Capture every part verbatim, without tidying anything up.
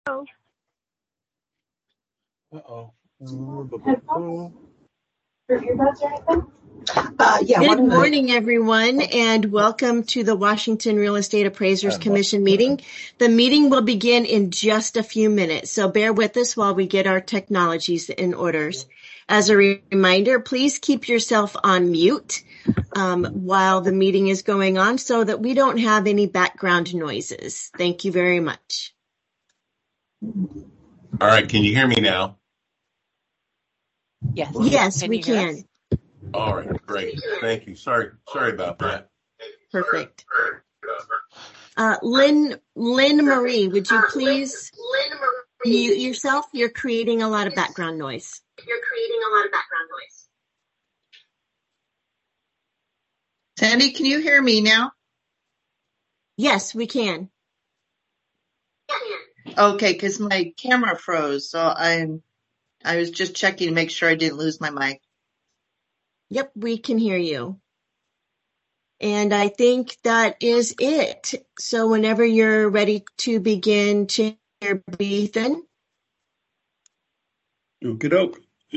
Uh-oh. Uh-oh. Uh, yeah, Good one morning, everyone, and welcome to the Washington Real Estate Appraisers Commission meeting. The meeting will begin in just a few minutes, so bear with us while we get our technologies in orders. As a reminder, please keep yourself on mute um, while the meeting is going on so that we don't have any background noises. Thank you very much. All right, can you hear me now? Yes. Yes, Can we you hear can. us? All right, great. Thank you. Sorry, sorry about that. Perfect. Uh, Lynn, Lynn Marie, would you please mute yourself? You're creating a lot of background noise. You're creating a lot of background noise. Sandy, can you hear me now? Yes, we can. Okay, because my camera froze, so I'm I was just checking to make sure I didn't lose my mic. Yep, we can hear you. And I think that is it. So whenever you're ready to begin, Chair Beathan. Okie doke.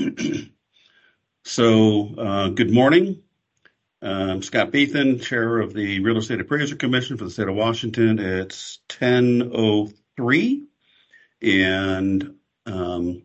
So, uh, good morning. I'm Scott Beathan, Chair of the Real Estate Appraiser Commission for the state of Washington. It's ten oh three and um,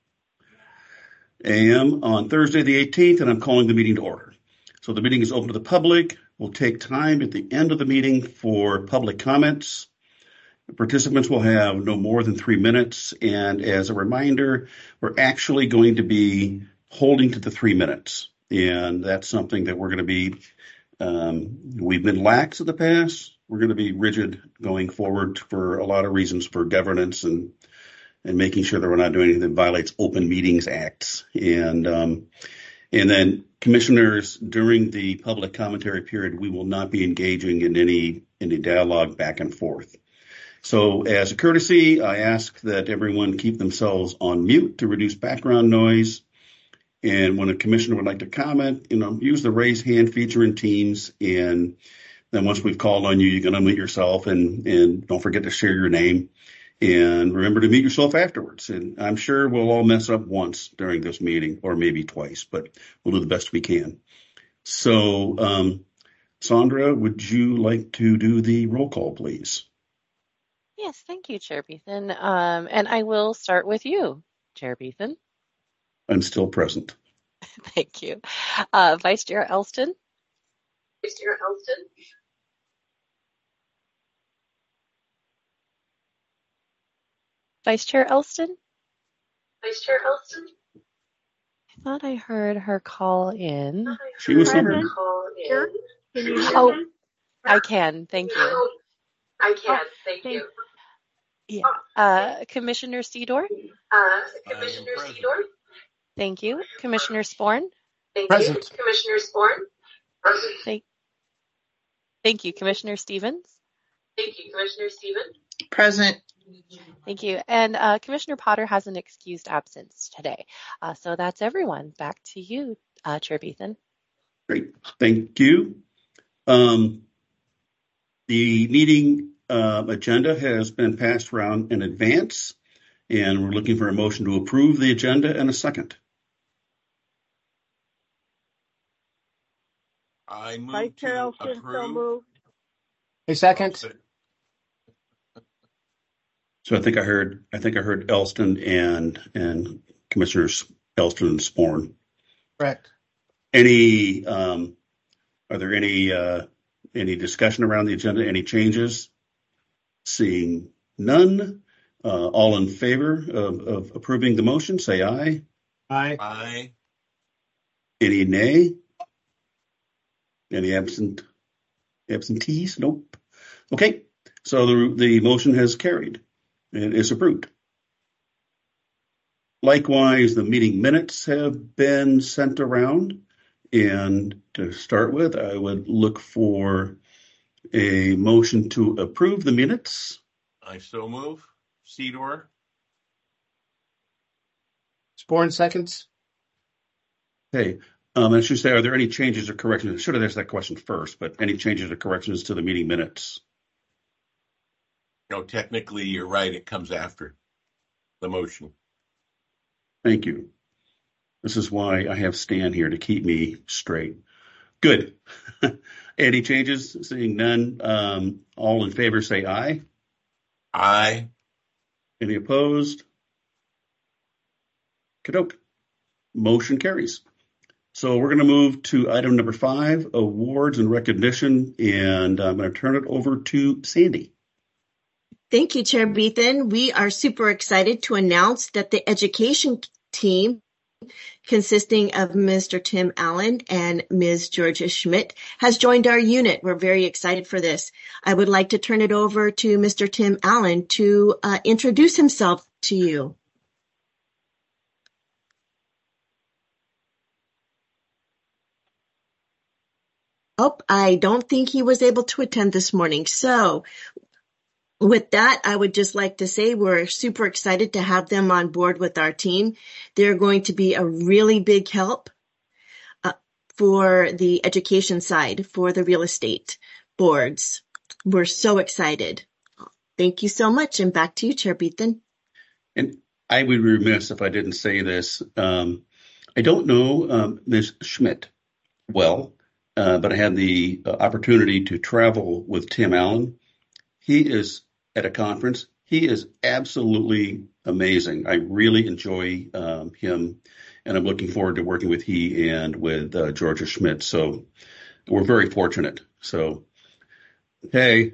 a m on Thursday the eighteenth, and I'm calling the meeting to order. So the meeting is open to the public. We'll take time at the end of the meeting for public comments. Participants will have no more than three minutes. And as a reminder, we're actually going to be holding to the three minutes. And that's something that we're going to be, um, we've been lax in the past. We're going to be rigid going forward for a lot of reasons, for governance and and making sure that we're not doing anything that violates Open Meetings Acts. And um, and then commissioners, during the public commentary period, we will not be engaging in any any dialogue back and forth. So as a courtesy, I ask that everyone keep themselves on mute to reduce background noise. And when a commissioner would like to comment, you know, use the raise hand feature in Teams. And then once we've called on you, you can unmute yourself, and, and don't forget to share your name. And remember to mute yourself afterwards. And I'm sure we'll all mess up once during this meeting, or maybe twice, but we'll do the best we can. So, um, Sandra, would you like to do the roll call, please? Yes, thank you, Chair Beathan. Um, and I will start with you, Chair Beathan. I'm still present. Thank you. Uh, Vice Chair Elston. Vice Chair Elston. Vice Chair Elston. Vice Chair Elston. I thought I heard her call in. She was Heard here. her call in. Can you hear Oh, me? I can. Thank you. I can. Oh, Thank thank- you. Yeah. Uh, Commissioner Seedor. Uh, Commissioner Seedor. Thank you. Commissioner Sporn. Thank Present. you. Commissioner Sporn. Present. Thank, thank you. Commissioner Stevens. Thank you. Commissioner Stevens. Present. Thank you. And uh, Commissioner Potter has an excused absence today. Uh, so that's everyone. Back to you, uh, Chair Beathan. Great. Thank you. Um, the meeting uh, agenda has been passed around in advance, and we're looking for a motion to approve the agenda and a second. I move Vice Chair to Elston, so approve. moved. A second. So I think I heard, I think I heard Elston and and Commissioners Elston and Sporn. Correct. Any, um, are there any uh, any discussion around the agenda? Any changes? Seeing none, uh, all in favor of, of approving the motion, say aye. Aye. Aye. Any nay? Any absent absentees? Nope. Okay, so the the motion has carried and is approved. Likewise, the meeting minutes have been sent around. And to start with, I would look for a motion to approve the minutes. I so move. Seedor. Sporn seconds. Okay, um, I should say, are there any changes or corrections? I should have asked that question first, but any changes or corrections to the meeting minutes? No, technically, you're right. It comes after. the motion. Thank you. This is why I have Stan here to keep me straight. Good. Any changes? Seeing none. Um, all in favor say aye. Aye. Any opposed? Kadoke. Motion carries. So we're going to move to item number five, awards and recognition, and I'm going to turn it over to Sandy. Thank you, Chair Beathan. We are super excited to announce that the education team, consisting of Mister Tim Allen and Miz Georgia Schmidt, has joined our unit. We're very excited for this. I would like to turn it over to Mister Tim Allen to uh, introduce himself to you. Oh, I don't think he was able to attend this morning. So with that, I would just like to say we're super excited to have them on board with our team. They're going to be a really big help uh, for the education side, for the real estate boards. We're so excited. Thank you so much. And back to you, Chair Beathan. And I would be remiss if I didn't say this. Um, I don't know um, Miz Schmidt well, uh, but I had the uh, opportunity to travel with Tim Allen. He is at a conference. He is absolutely amazing. I really enjoy um, him, and I'm looking forward to working with he and with uh, Georgia Schmidt. So we're very fortunate. So, okay,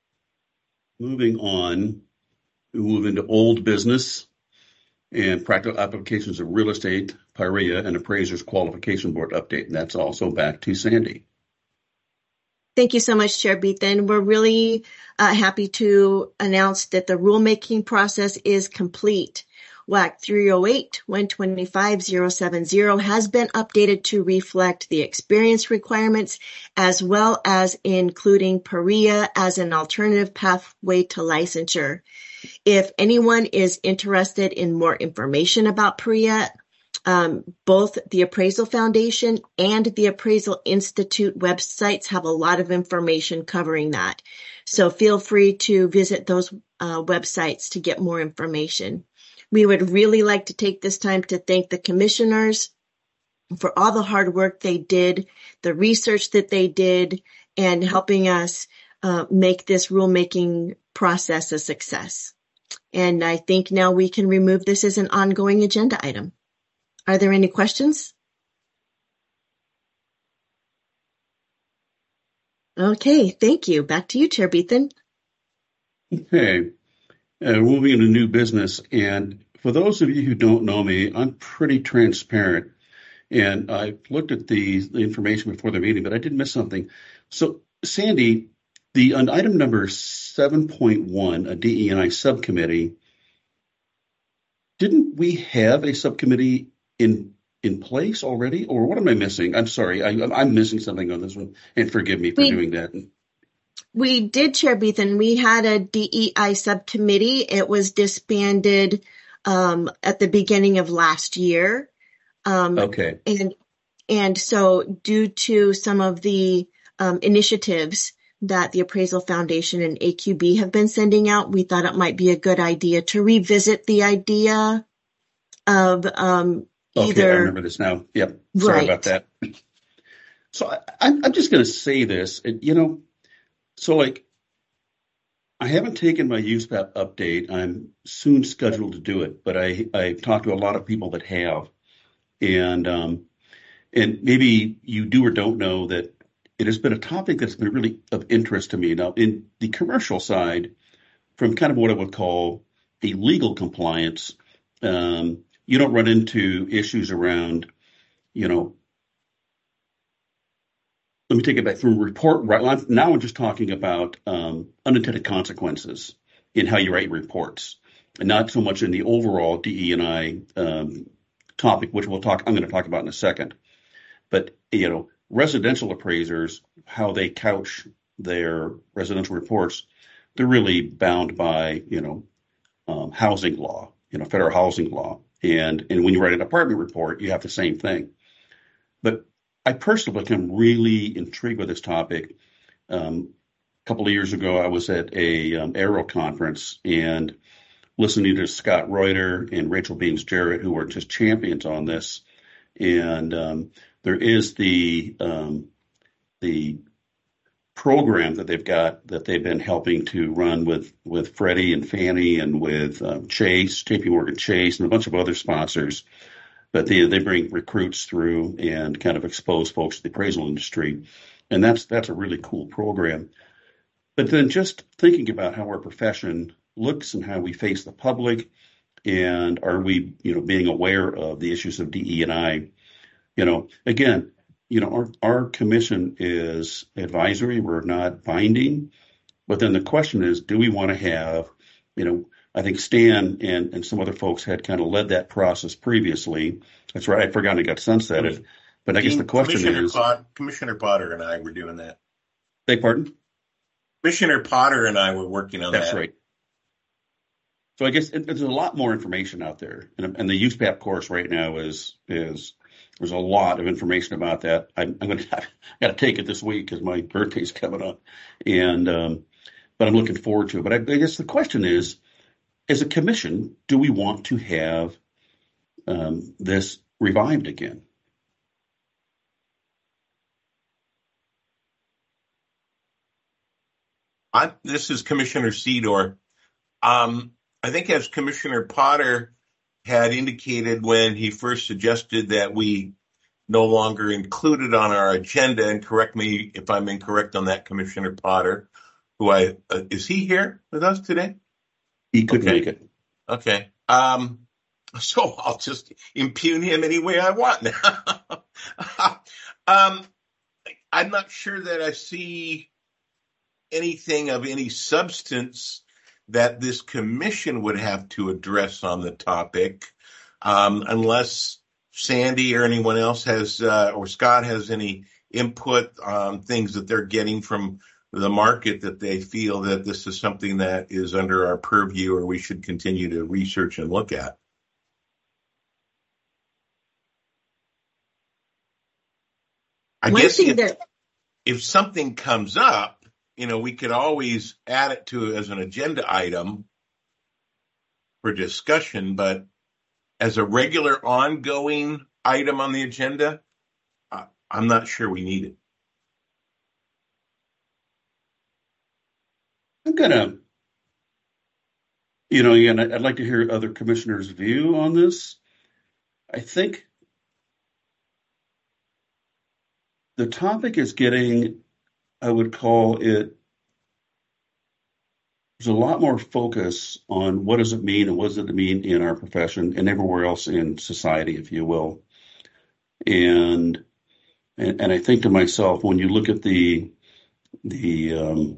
moving on, we move into old business and practical applications of real estate, P I R E A, and appraisers qualification board update. And that's also back to Sandy. Thank you so much, Chair Beathan. We're really uh, happy to announce that the rulemaking process is complete. W A C three oh eight dash one twenty-five dash zero seven zero has been updated to reflect the experience requirements, as well as including P I R E A as an alternative pathway to licensure. If anyone is interested in more information about P I R E A, Um, both the Appraisal Foundation and the Appraisal Institute websites have a lot of information covering that. So feel free to visit those uh, websites to get more information. We would really like to take this time to thank the commissioners for all the hard work they did, the research that they did, and helping us uh, make this rulemaking process a success. And I think now we can remove this as an ongoing agenda item. Are there any questions? Okay, thank you. Back to you, Chair Beathan. Okay, uh, moving into new business. And for those of you who don't know me, I'm pretty transparent. And I looked at the, the information before the meeting, but I did miss something. So, Sandy, the on item number seven point one, a D E and I subcommittee, didn't we have a subcommittee in in place already, or what am I missing? I'm sorry, I, I'm missing something on this one, and forgive me for we, doing that. We did, Chair Beathan. We had a D E I subcommittee. It was disbanded um, at the beginning of last year. Um, okay. And and so due to some of the um, initiatives that the Appraisal Foundation and A Q B have been sending out, we thought it might be a good idea to revisit the idea of um, Okay, either. I remember this now. Yep. Sorry Right. about that. So I, I'm, I'm just going to say this, you know, so like I haven't taken my U S P A P update. I'm soon scheduled to do it, but I, I've talked to a lot of people that have. And, um, and maybe you do or don't know that it has been a topic that's been really of interest to me. Now, in the commercial side, from kind of what I would call a legal compliance, um, you don't run into issues around, you know, let me take it back from report. Right now, I'm just talking about um, unintended consequences in how you write reports, and not so much in the overall D E and I um, topic, which we'll talk. I'm going to talk about in a second. But you know, residential appraisers, how they couch their residential reports, they're really bound by you know um, housing law, you know, federal housing law. And and when you write an apartment report, you have the same thing. But I personally become really intrigued with this topic. Um, a couple of years ago, I was at a um, Aero conference, and listening to Scott Reuter and Rachel Beans Jarrett, who are just champions on this. And um, there is the um, the program that they've got that they've been helping to run with with Freddie and Fannie and with um, Chase, J P Morgan Chase, and a bunch of other sponsors. But they they bring recruits through and kind of expose folks to the appraisal industry, and that's that's a really cool program. But then just thinking about how our profession looks and how we face the public, and are we, you know, being aware of the issues of D E and I, you know, again, you know, our, our commission is advisory. We're not binding. But then the question is, do we want to have, you know, I think Stan and, and some other folks had kind of led that process previously. That's right. I forgot it got sunsetted. But I guess the question Commissioner is, Pot, Commissioner Potter and I were doing that. beg pardon? Commissioner Potter and I were working on That's that. right. So I guess it, there's a lot more information out there, and, and the U S P A P course right now is is there's a lot of information about that. I'm, I'm going to I got to take it this week because my birthday's coming up, and um, but I'm looking forward to it. But I, I guess the question is, as a commission, do we want to have um, this revived again? I, this is Commissioner Sedor. Um, I think as Commissioner Potter had indicated when he first suggested that we no longer include it on our agenda, and correct me if I'm incorrect on that, Commissioner Potter, who I, uh, is he here with us today? He could Okay. make it. Okay. Um, so I'll just impugn him any way I want now. um, I'm not sure that I see anything of any substance that this commission would have to address on the topic, um, unless Sandy or anyone else has, uh, or Scott has any input on things that they're getting from the market that they feel that this is something that is under our purview or we should continue to research and look at. I One guess thing if, that if something comes up, you know, we could always add it to as an agenda item for discussion, but as a regular ongoing item on the agenda, I, I'm not sure we need it. I'm gonna, you know, again, I'd I'd like to hear other commissioners' view on this. I think the topic is getting, I would call it, there's a lot more focus on what does it mean and what does it mean in our profession and everywhere else in society, if you will. And and, and I think to myself, when you look at the the um,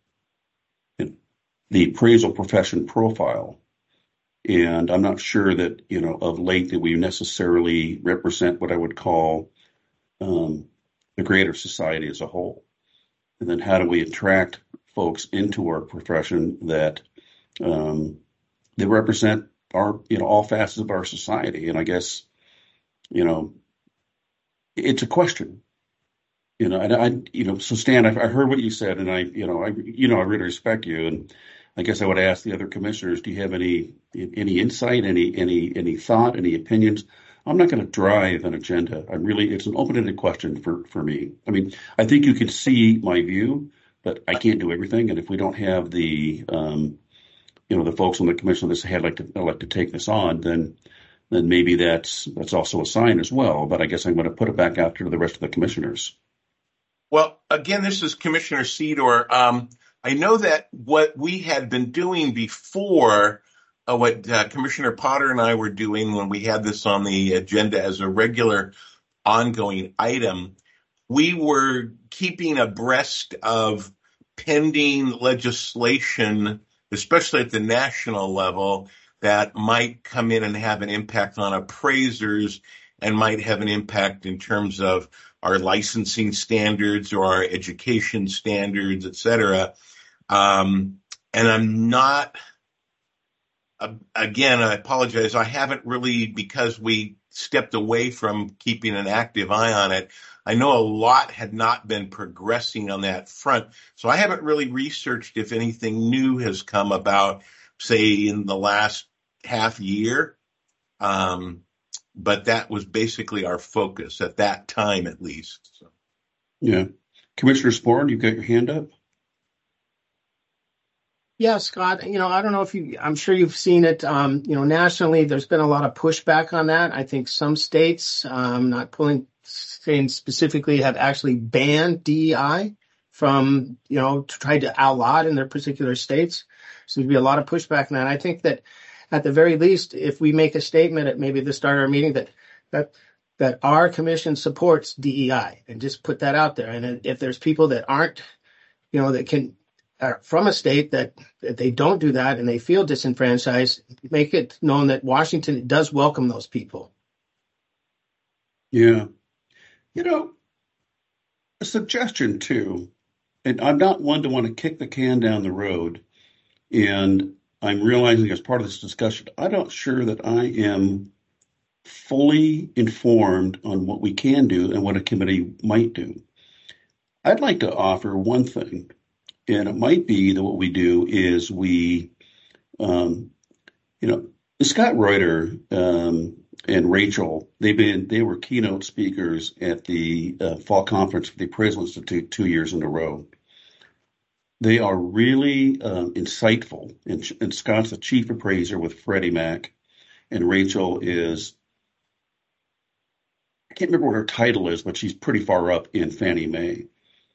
the appraisal profession profile, and I'm not sure that, you know, of late that we necessarily represent what I would call um, the greater society as a whole. And then how do we attract folks into our profession that um, they represent our, you know, all facets of our society? And I guess, you know, it's a question. You know, and I, you know, so Stan, I, I heard what you said, and I, you know, I, you know, I really respect you, and I guess I would ask the other commissioners: do you have any any insight, any any any thought, any opinions? I'm not going to drive an agenda. I'm really, it's an open-ended question for for me. I mean, I think you can see my view, but I can't do everything. And if we don't have the, um, you know, the folks on the commission that say, "Hey, I'd like to, I'd like to take this on," then then maybe that's that's also a sign as well. But I guess I'm going to put it back out to the rest of the commissioners. Well, again, this is Commissioner Sedor. Um, I know that what we had been doing before, uh, what uh, Commissioner Potter and I were doing when we had this on the agenda as a regular ongoing item, we were keeping abreast of pending legislation, especially at the national level, that might come in and have an impact on appraisers and might have an impact in terms of our licensing standards or our education standards, et cetera. Um, and I'm not, uh, again, I apologize. I haven't really, because we stepped away from keeping an active eye on it, I know a lot had not been progressing on that front. So I haven't really researched if anything new has come about say, in the last half year. Um, but that was basically our focus at that time, at least. So. Yeah. Commissioner Sporn, you've got your hand up. Yeah, Scott, you know, I don't know if you, I'm sure you've seen it, um, you know, nationally, there's been a lot of pushback on that. I think some states, um, not pulling, saying specifically, have actually banned D E I from, you know, to try to outlaw it in their particular states. So there'd be a lot of pushback on that. I think that at the very least, if we make a statement at maybe the start of our meeting that, that, that our commission supports D E I, and just put that out there. And if there's people that aren't, you know, that can, are from a state that, that they don't do that and they feel disenfranchised, make it known that Washington does welcome those people. Yeah. You know, a suggestion too, and I'm not one to want to kick the can down the road, and I'm realizing as part of this discussion, I'm not sure that I am fully informed on what we can do and what a committee might do. I'd like to offer one thing. And it might be that what we do is we, um, you know, Scott Reuter um, and Rachel, they've been, they were keynote speakers at the uh, fall conference for the Appraisal Institute two years in a row. They are really um, insightful. And, and Scott's the chief appraiser with Freddie Mac, and Rachel is, I can't remember what her title is, but she's pretty far up in Fannie Mae.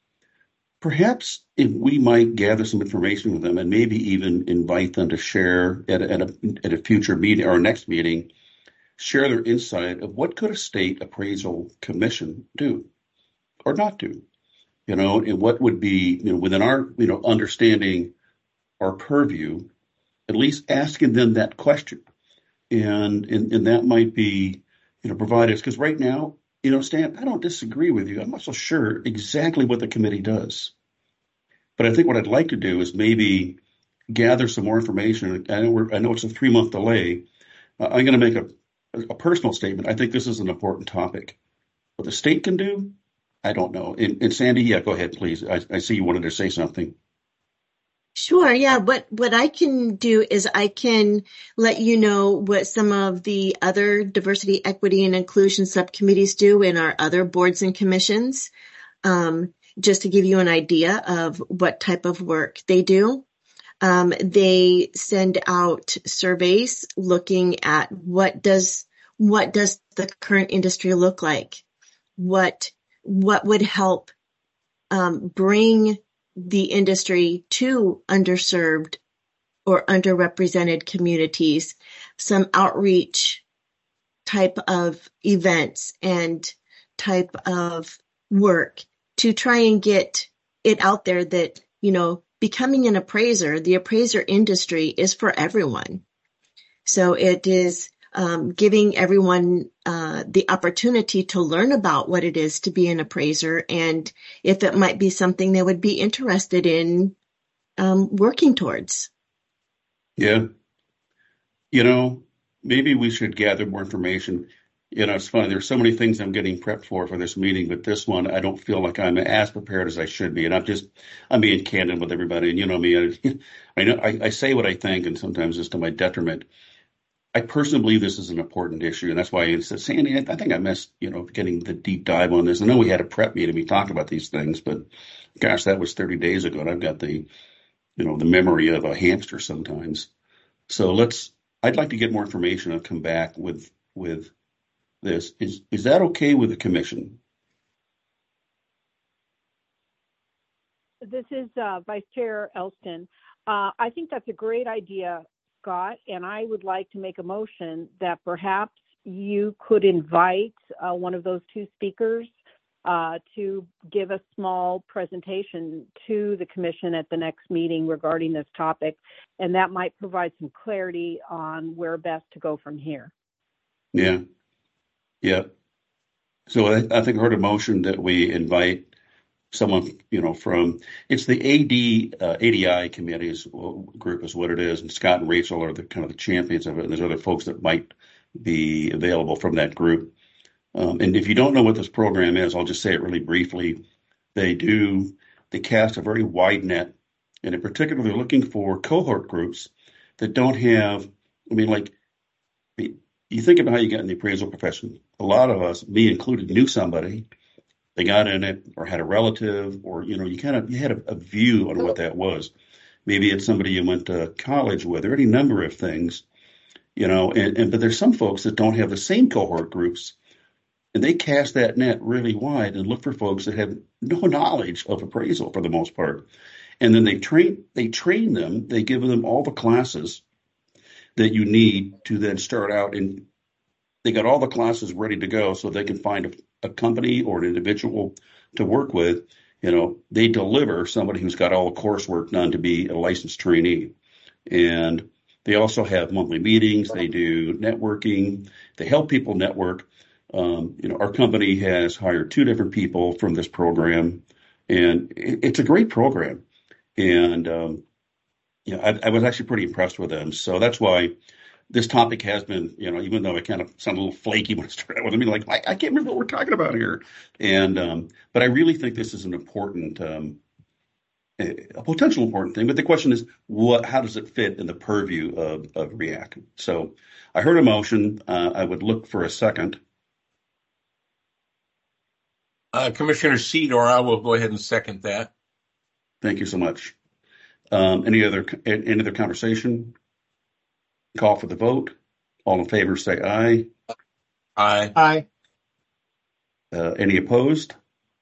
Perhaps if we might gather some information with them and maybe even invite them to share at a, at a, at a future meeting or next meeting, share their insight of what could a state appraisal commission do or not do, you know, and what would be, you know, within our, you know, understanding our purview, at least asking them that question. And, and, and that might be, you know, provide us, because right now, you know, Stan, I don't disagree with you. I'm not so sure exactly what the committee does. But I think what I'd like to do is maybe gather some more information. I know, we're, I know it's a three-month delay. Uh, I'm going to make a, a personal statement. I think this is an important topic. What the state can do, I don't know. And, and Sandy, yeah, go ahead, please. I, I see you wanted to say something. Sure. Yeah. What, what I can do is I can let you know what some of the other diversity, equity, and inclusion subcommittees do in our other boards and commissions, um, just to give you an idea of what type of work they do. Um, they send out surveys looking at what does, what does the current industry look like? What, what would help, um, bring the industry to underserved or underrepresented communities, some outreach type of events and type of work to try and get it out there that, you know, becoming an appraiser, the appraiser industry is for everyone. So it is um, giving everyone uh, the opportunity to learn about what it is to be an appraiser, and if it might be something they would be interested in um, working towards. Yeah. You know, maybe we should gather more information. You know, it's funny. There's so many things I'm getting prepped for for this meeting, but this one, I don't feel like I'm as prepared as I should be. And I'm just, I'm being candid with everybody. And you know me, I, I know I, I say what I think, and sometimes it's to my detriment. I personally believe this is an important issue, and that's why I said, Sandy, I, I think I missed, you know, getting the deep dive on this. I know we had a prep meeting, we talked about these things, but gosh, that was thirty days ago, and I've got the, you know, the memory of a hamster sometimes. So let's, I'd like to get more information and come back with with this. Is is that okay with the commission? This is uh, Vice Chair Elston. Uh, I think that's a great idea, Scott, and I would like to make a motion that perhaps you could invite uh, one of those two speakers uh, to give a small presentation to the commission at the next meeting regarding this topic, and that might provide some clarity on where best to go from here. Yeah, yeah. So I, I think I heard a motion that we invite someone, you know, from, it's the A D, uh, A D I committees group is what it is. And Scott and Rachel are the kind of the champions of it. And there's other folks that might be available from that group. Um, and if you don't know what this program is, I'll just say it really briefly. They do, they cast a very wide net, and in particular, they're looking for cohort groups that don't have, I mean, like, you think about how you got in the appraisal profession. A lot of us, me included, knew somebody. They got in it or had a relative, or, you know, you kind of, you had a, a view on what that was. Maybe it's somebody you went to college with, or any number of things, you know, and, and but there's some folks that don't have the same cohort groups, and they cast that net really wide and look for folks that have no knowledge of appraisal for the most part. And then they train, they train them, they give them all the classes that you need to then start out, and they got all the classes ready to go so they can find a, a company or an individual to work with. You know, they deliver somebody who's got all the coursework done to be a licensed trainee. And they also have monthly meetings. They do networking. They help people network. Um, you know, our company has hired two different people from this program, and it, it's a great program. And, um, you know, I, I was actually pretty impressed with them. So that's why this topic has been, you know, even though it kind of sounded a little flaky when I started out with it, I mean, like, I, I can't remember what we're talking about here. And, um, but I really think this is an important, um, a potential important thing. But the question is, what, how does it fit in the purview of, of REACT? So I heard a motion. Uh, I would look for a second. Uh, Commissioner Sedor, I will go ahead and second that. Thank you so much. Um, any other, any other conversation? Call for the vote. All in favor, say aye. Aye. Aye. Uh, any opposed?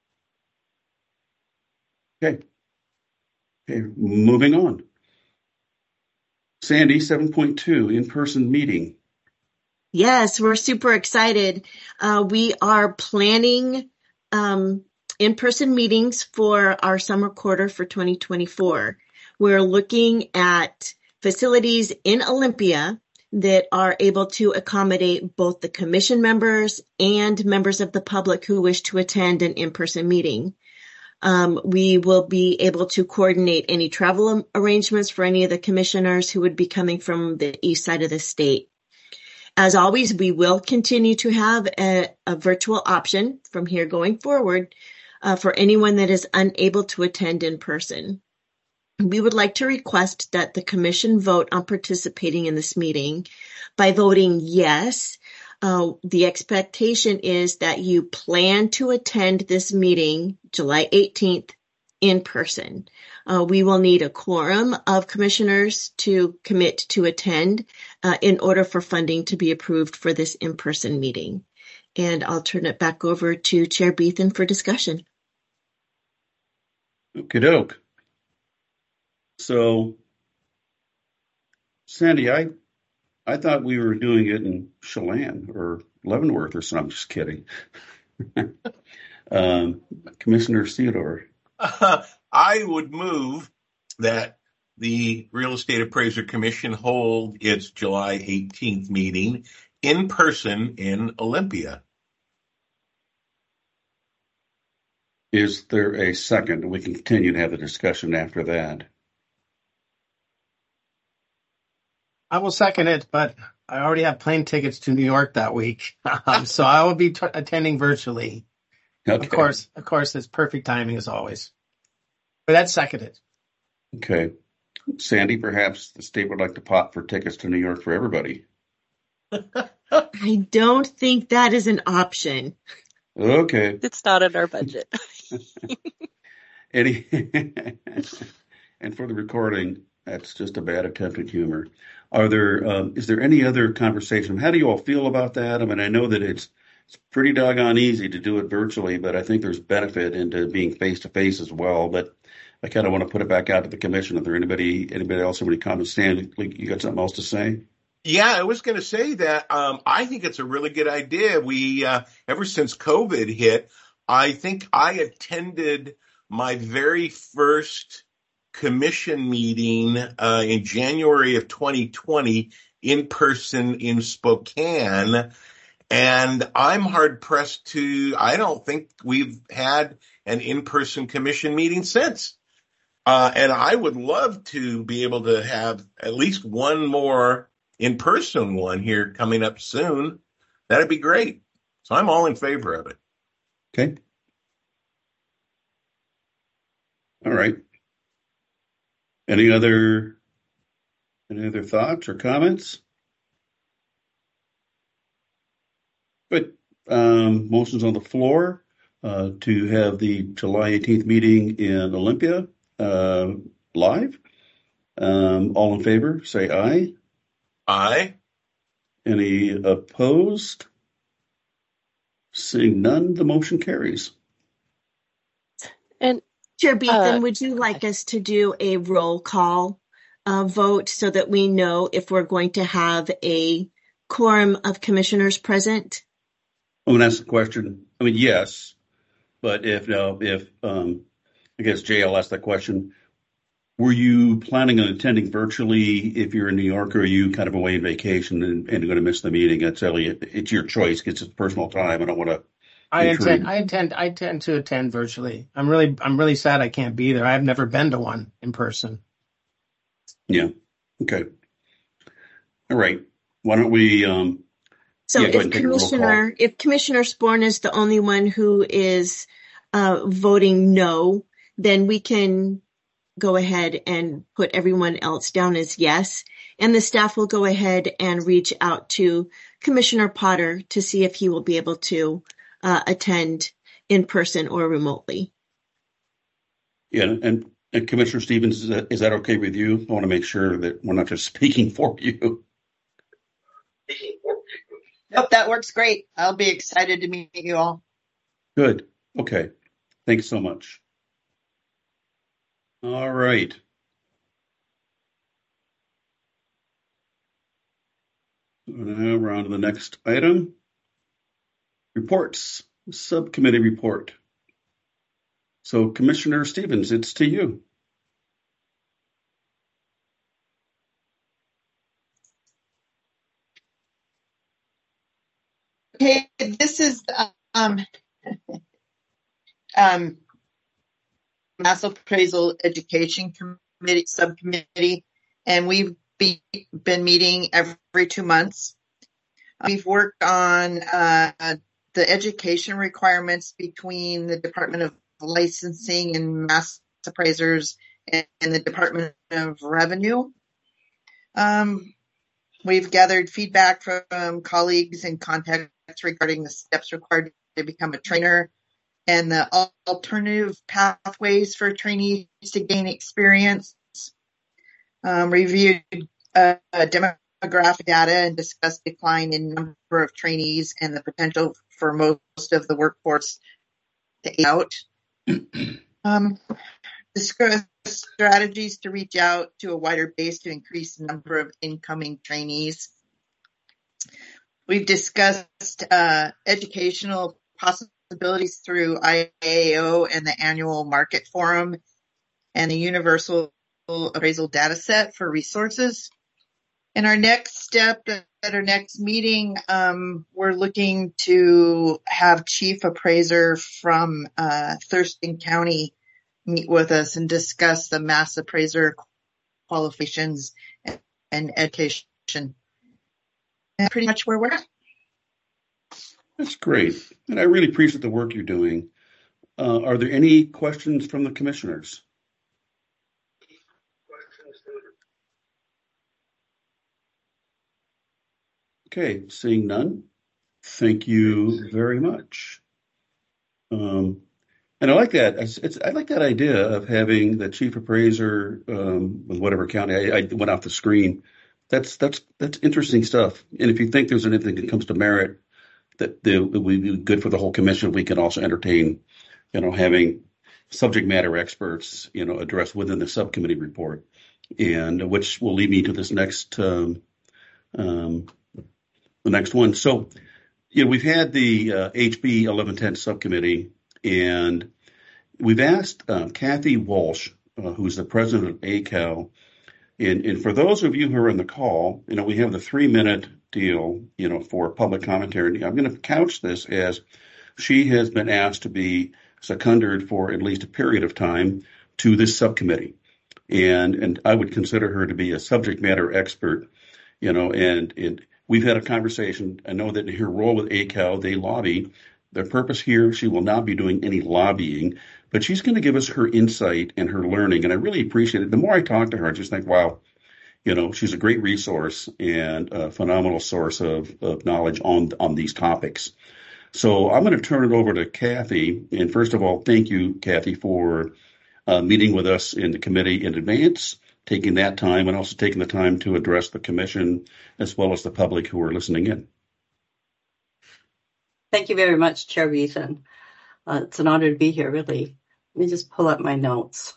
Okay. Okay, moving on. Sandy, seven point two, in-person meeting. Yes, we're super excited. Uh, we are planning um, in-person meetings for our summer quarter for twenty twenty-four. We're looking at facilities in Olympia that are able to accommodate both the commission members and members of the public who wish to attend an in-person meeting. Um, we will be able to coordinate any travel arrangements for any of the commissioners who would be coming from the east side of the state. As always, we will continue to have a, a virtual option from here going forward uh, for anyone that is unable to attend in person. We would like to request that the commission vote on participating in this meeting. By voting yes, uh, the expectation is that you plan to attend this meeting July eighteenth in person. Uh, we will need a quorum of commissioners to commit to attend uh, in order for funding to be approved for this in-person meeting. And I'll turn it back over to Chair Beathan for discussion. Okie doke. So, Sandy, I I thought we were doing it in Chelan or Leavenworth or something. I'm just kidding. um, Commissioner Sedor. Uh, I would move that the Real Estate Appraiser Commission hold its July eighteenth meeting in person in Olympia. Is there a second? We can continue to have the discussion after that. I will second it, but I already have plane tickets to New York that week, um, so I will be t- attending virtually. Okay. Of course, of course, it's perfect timing as always. But that's seconded. Okay. Sandy, perhaps the state would like to pot for tickets to New York for everybody. I don't think that is an option. Okay. It's not in our budget. Any, and for the recording, that's just a bad attempt at humor. Are there, um, is there any other conversation? How do you all feel about that? I mean, I know that it's, it's pretty doggone easy to do it virtually, but I think there's benefit into being face to face as well. But I kind of want to put it back out to the commission. Is there anybody, anybody else have any comments? Stan, you got something else to say? Yeah, I was going to say that um, I think it's a really good idea. We, uh, ever since COVID hit, I think I attended my very first commission meeting uh, in January of twenty twenty in person in Spokane. And I'm hard pressed to, I don't think we've had an in-person commission meeting since. Uh, and I would love to be able to have at least one more in-person one here coming up soon. That'd be great. So I'm all in favor of it. Okay. All right. Any other Any other thoughts or comments? Good. Um, motion's on the floor uh, to have the July eighteenth meeting in Olympia uh, live. Um, all in favor, say aye. Aye. Any opposed? Seeing none, the motion carries. And Chair Beethan, uh, would you like us to do a roll call uh, vote so that we know if we're going to have a quorum of commissioners present? I'm going to ask the question. I mean, yes, but if no, if um, I guess Jay, I'll ask that question. Were you planning on attending virtually if you're in New York, or are you kind of away on vacation and, and going to miss the meeting? It's really, it's your choice. It's personal time. I don't want to. I intend, I intend, I tend to attend virtually. I'm really, I'm really sad I can't be there. I've never been to one in person. Yeah. Okay. All right. Why don't we? Um, So yeah, go ahead if and take a roll call. Commissioner, if Commissioner Sporn is the only one who is uh, voting no, then we can go ahead and put everyone else down as yes. And the staff will go ahead and reach out to Commissioner Potter to see if he will be able to uh, attend in person or remotely. Yeah, and, and Commissioner Stevens, is that, is that okay with you? I want to make sure that we're not just speaking for you. Nope, that works great. I'll be excited to meet you all. Good. Okay. Thanks so much. All right. Now we're on to the next item. Reports. Subcommittee report. So, Commissioner Stevens, it's to you. Okay, this is um, um, Mass Appraisal Education Committee Subcommittee, and we've be, been meeting every two months. We've worked on uh, the education requirements between the Department of Licensing and Mass Appraisers and, and the Department of Revenue. Um, we've gathered feedback from colleagues and contacts regarding the steps required to become a trainer and the alternative pathways for trainees to gain experience. Um, reviewed uh, demographic data and discussed decline in number of trainees and the potential for most of the workforce to age out. um, discussed strategies to reach out to a wider base to increase the number of incoming trainees. We've discussed uh, educational possibilities through I A O and the annual market forum and the universal appraisal data set for resources. And our next step at our next meeting, um, we're looking to have Chief Appraiser from uh, Thurston County meet with us and discuss the Mass Appraiser qualifications and, and education. And pretty much where we're at. That's great. And I really appreciate the work you're doing. Uh, are there any questions from the commissioners? Okay, seeing none. Thank you very much. Um, and I like that. It's, it's, I like that idea of having the chief appraiser um, with whatever county. I, I went off the screen. That's that's that's interesting stuff. And if you think there's anything that comes to merit that it would be good for the whole commission, we can also entertain, you know, having subject matter experts, you know, addressed within the subcommittee report, and which will lead me to this next um, um, the next one. So, you know, we've had the uh, H B eleven ten subcommittee, and we've asked uh, Kathy Walsh, uh, who's the president of A C A L, and, and for those of you who are on the call, you know, we have the three minute deal, you know, for public commentary. I'm going to couch this as she has been asked to be seconded for at least a period of time to this subcommittee, and and I would consider her to be a subject matter expert, you know, and and. We've had a conversation. I know that in her role with A C A L, they lobby. Their purpose here, she will not be doing any lobbying, but she's going to give us her insight and her learning, and I really appreciate it. The more I talk to her, I just think, wow, you know, she's a great resource and a phenomenal source of, of knowledge on, on these topics. So I'm going to turn it over to Kathy. And first of all, thank you, Kathy, for uh, meeting with us in the committee in advance, taking that time, and also taking the time to address the commission as well as the public who are listening in. Thank you very much, Chair Beethan. Uh, it's an honor to be here, really. Let me just pull up my notes.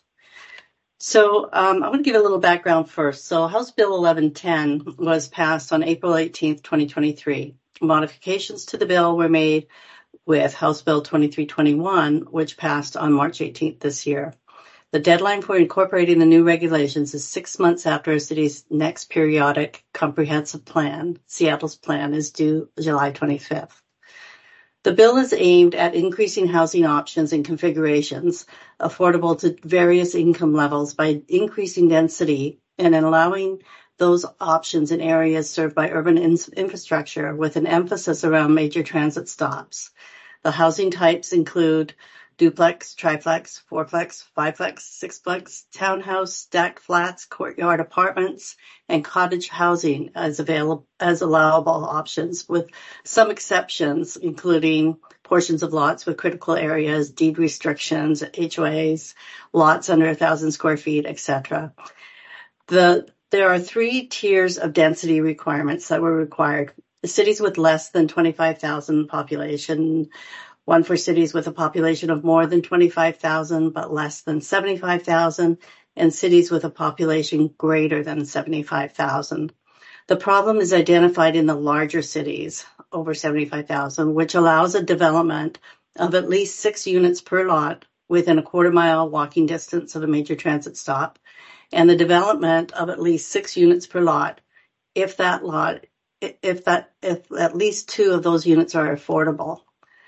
So um, I'm going to give a little background first. So House Bill eleven ten was passed on April eighteenth, twenty twenty-three. Modifications to the bill were made with House Bill twenty-three twenty-one, which passed on March eighteenth this year. The deadline for incorporating the new regulations is six months after a city's next periodic comprehensive plan, Seattle's plan, is due July twenty-fifth. The bill is aimed at increasing housing options and configurations affordable to various income levels by increasing density and allowing those options in areas served by urban in- infrastructure with an emphasis around major transit stops. The housing types include duplex, triplex, fourplex, fiveplex, sixplex, townhouse, stacked flats, courtyard apartments, and cottage housing as available as allowable options, with some exceptions, including portions of lots with critical areas, deed restrictions, H O As, lots under a thousand square feet, et cetera. The There are three tiers of density requirements that were required. The cities with less than twenty-five thousand population, one for cities with a population of more than twenty-five thousand but less than seventy-five thousand, and cities with a population greater than seventy-five thousand. The problem is identified in the larger cities, over seventy-five thousand, which allows a development of at least six units per lot within a quarter mile walking distance of a major transit stop, and the development of at least six units per lot if that lot, if that, if at least two of those units are affordable.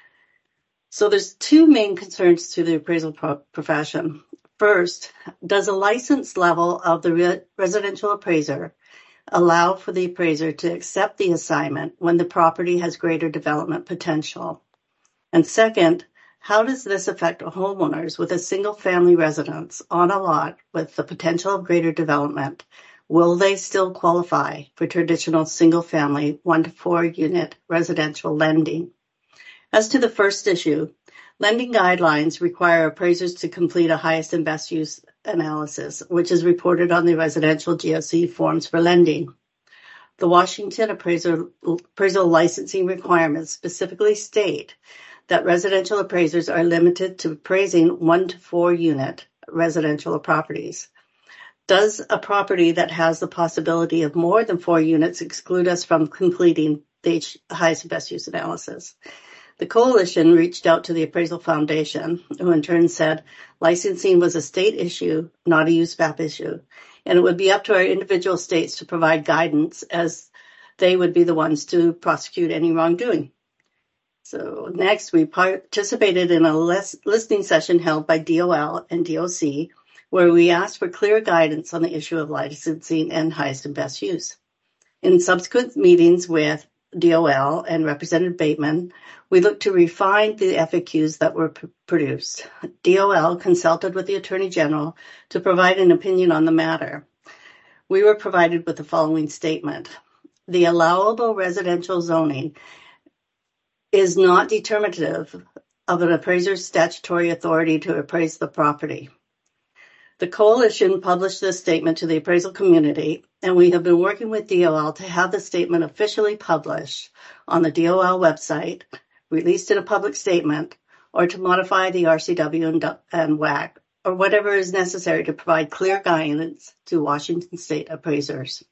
So there's two main concerns to the appraisal pro- profession. First, does a license level of the re- residential appraiser allow for the appraiser to accept the assignment when the property has greater development potential? And second, how does this affect homeowners with a single-family residence on a lot with the potential of greater development? Will they still qualify for traditional single-family one to four unit residential lending? As to the first issue, lending guidelines require appraisers to complete a highest and best use analysis, which is reported on the residential G O C forms for lending. The Washington appraisal, appraisal licensing requirements specifically state that residential appraisers are limited to appraising one to four unit residential properties. Does a property that has the possibility of more than four units exclude us from completing the highest and best use analysis? The coalition reached out to the Appraisal Foundation, who in turn said licensing was a state issue, not a U S B A P issue, and it would be up to our individual states to provide guidance, as they would be the ones to prosecute any wrongdoing. So next, we participated in a listening session held by D O L and D O C, where we asked for clear guidance on the issue of licensing and highest and best use. In subsequent meetings with D O L and Representative Bateman, we looked to refine the F A Qs that were p- produced. D O L consulted with the Attorney General to provide an opinion on the matter. We were provided with the following statement. The allowable residential zoning is not determinative of an appraiser's statutory authority to appraise the property. The coalition published this statement to the appraisal community, and we have been working with D O L to have the statement officially published on the D O L website, released in a public statement, or to modify the R C W and, and W A C, or whatever is necessary to provide clear guidance to Washington state appraisers.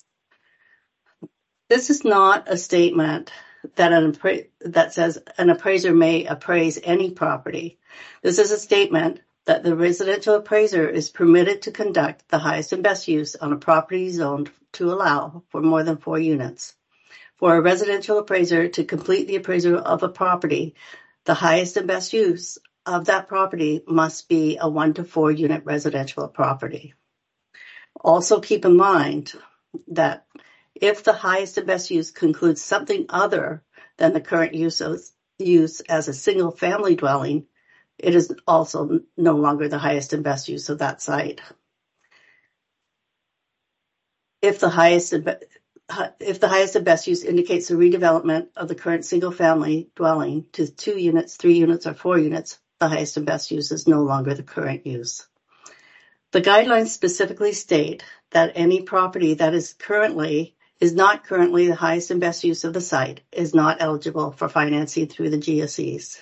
This is not a statement that an appra- that says an appraiser may appraise any property. This is a statement that the residential appraiser is permitted to conduct the highest and best use on a property zoned to allow for more than four units. For a residential appraiser to complete the appraisal of a property, the highest and best use of that property must be a one to four unit residential property. Also keep in mind that if the highest and best use concludes something other than the current use, of, use as a single family dwelling, it is also no longer the highest and best use of that site. if the highest if the highest and best use indicates the redevelopment of the current single-family dwelling to two units, three units, or four units, the highest and best use is no longer the current use. The guidelines specifically state that any property that is currently is not currently the highest and best use of the site is not eligible for financing through the G S Es.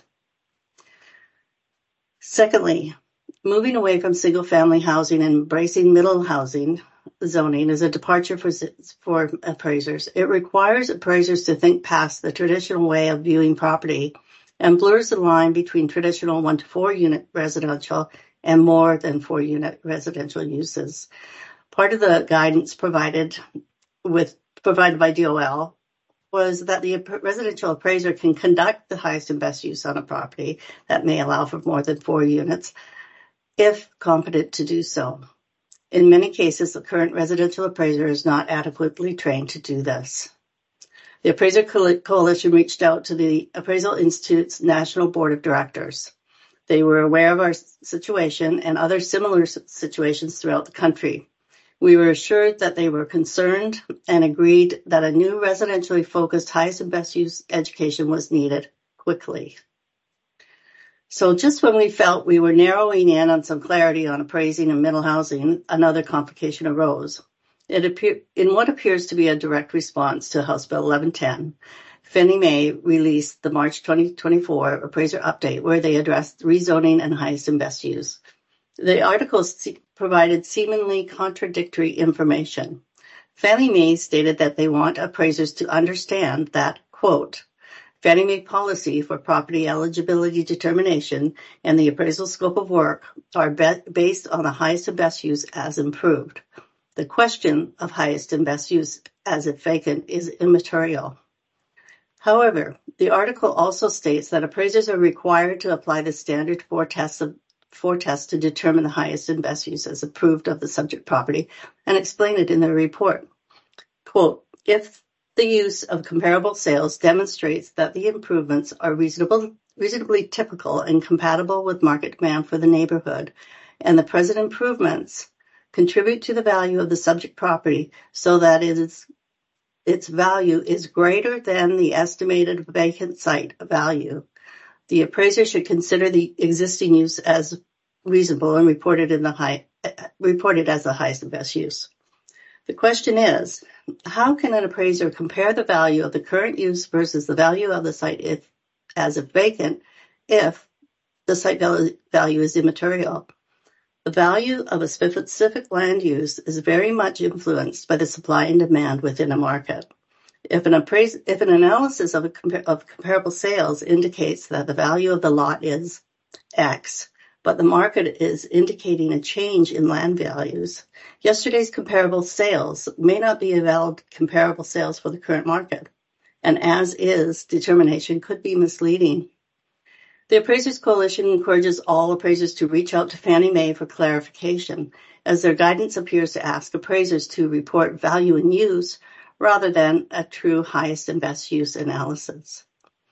Secondly, moving away from single-family housing and embracing middle housing zoning is a departure for, for appraisers. It requires appraisers to think past the traditional way of viewing property and blurs the line between traditional one to four unit residential and more than four unit residential uses. Part of the guidance provided with provided by D O L was that the residential appraiser can conduct the highest and best use on a property that may allow for more than four units if competent to do so. In many cases, the current residential appraiser is not adequately trained to do this. The Appraiser Coalition reached out to the Appraisal Institute's National Board of Directors. They were aware of our situation and other similar situations throughout the country. We were assured that they were concerned and agreed that a new residentially focused highest and best use education was needed quickly. So just when we felt we were narrowing in on some clarity on appraising and middle housing, another complication arose. It appear, in what appears to be a direct response to House Bill eleven ten, Fannie Mae released the March twenty twenty-four Appraiser Update, where they addressed rezoning and highest and best use. The articles provided seemingly contradictory information. Fannie Mae stated that they want appraisers to understand that, quote, Fannie Mae policy for property eligibility determination and the appraisal scope of work are be- based on the highest and best use as improved. The question of highest and best use as if vacant is immaterial. However, the article also states that appraisers are required to apply the standard four tests, of, four tests to determine the highest and best use as approved of the subject property and explain it in their report. Quote, if the use of comparable sales demonstrates that the improvements are reasonable, reasonably typical and compatible with market demand for the neighborhood, and the present improvements contribute to the value of the subject property so that it is, its value is greater than the estimated vacant site value, the appraiser should consider the existing use as reasonable and report it in the high, reported as the highest and best use. The question is, how can an appraiser compare the value of the current use versus the value of the site if, as if vacant if the site value is immaterial? The value of a specific land use is very much influenced by the supply and demand within a market. If an, apprais- if an analysis of, a compar- of comparable sales indicates that the value of the lot is X, but the market is indicating a change in land values, yesterday's comparable sales may not be a valid comparable sales for the current market, and as-is determination could be misleading. The Appraisers Coalition encourages all appraisers to reach out to Fannie Mae for clarification, as their guidance appears to ask appraisers to report value in use rather than a true highest and best use analysis.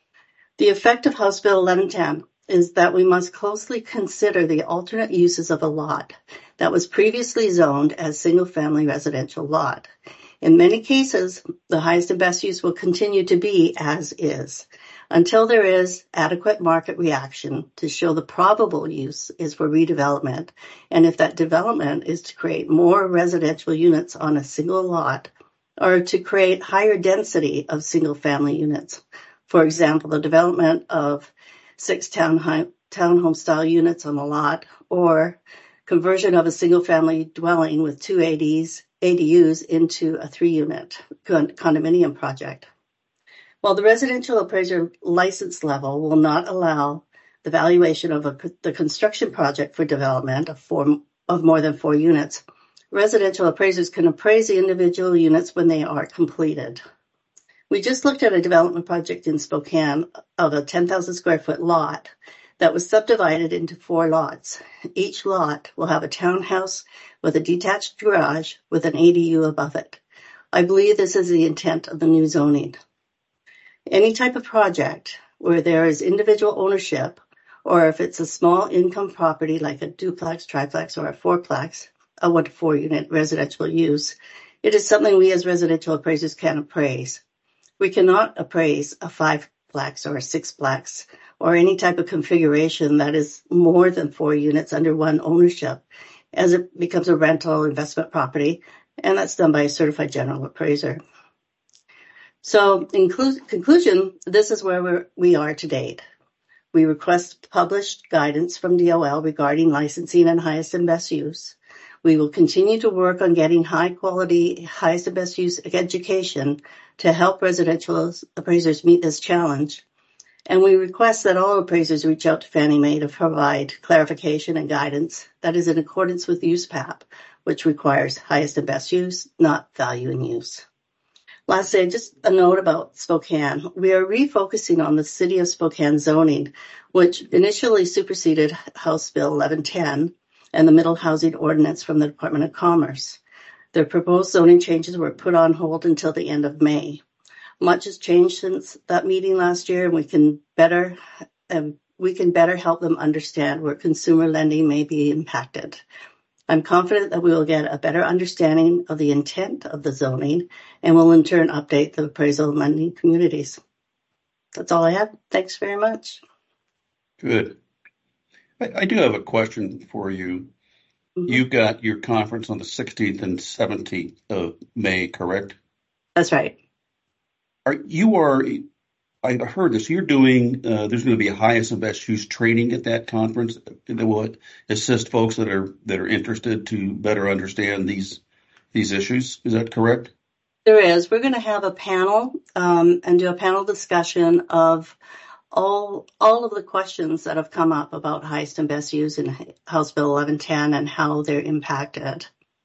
The effect of House Bill eleven ten is that we must closely consider the alternate uses of a lot that was previously zoned as single-family residential lot. In many cases, the highest and best use will continue to be as is, until there is adequate market reaction to show the probable use is for redevelopment, and if that development is to create more residential units on a single lot, or to create higher density of single-family units. For example, the development of six town townhome-style units on a lot, or conversion of a single-family dwelling with two A Ds, A D Us into a three-unit condominium project. While the residential appraiser license level will not allow the valuation of a, the construction project for development of, four, of more than four units, residential appraisers can appraise the individual units when they are completed. We just looked at a development project in Spokane of a ten thousand square foot lot that was subdivided into four lots. Each lot will have a townhouse with a detached garage with an A D U above it. I believe this is the intent of the new zoning. Any type of project where there is individual ownership, or if it's a small income property like a duplex, triplex, or a fourplex, a one to four unit residential use, It is something we as residential appraisers can appraise. We cannot appraise a five-plex or a six-plex or any type of configuration that is more than four units under one ownership, as it becomes a rental investment property, and that's done by a certified general appraiser. So in clu- conclusion, this is where we're, we are to date. We request published guidance from D O L regarding licensing and highest and best use. We will continue to work on getting high quality, highest and best use education to help residential appraisers meet this challenge. And we request that all appraisers reach out to Fannie Mae to provide clarification and guidance that is in accordance with U S P A P, which requires highest and best use, not value in use. Lastly, just a note about Spokane. We are refocusing on the City of Spokane zoning, which initially superseded House Bill eleven ten and the Middle Housing Ordinance from the Department of Commerce. The proposed zoning changes were put on hold until the end of May. Much has changed since that meeting last year, and we can better um, we can better help them understand where consumer lending may be impacted. I'm confident that we will get a better understanding of the intent of the zoning and will in turn update the appraisal and lending communities. That's all I have. Thanks very much. Good. I, I do have a question for you. Mm-hmm. You've got your conference on the sixteenth and seventeenth of May, correct? That's right. Are you are, I heard this, you're doing, uh, there's going to be a highest and best use training at that conference that will assist folks that are that are interested to better understand these these issues. Is that correct? There is. We're going to have a panel um, and do a panel discussion of all all of the questions that have come up about highest and best use in House Bill eleven ten and how they're impacted.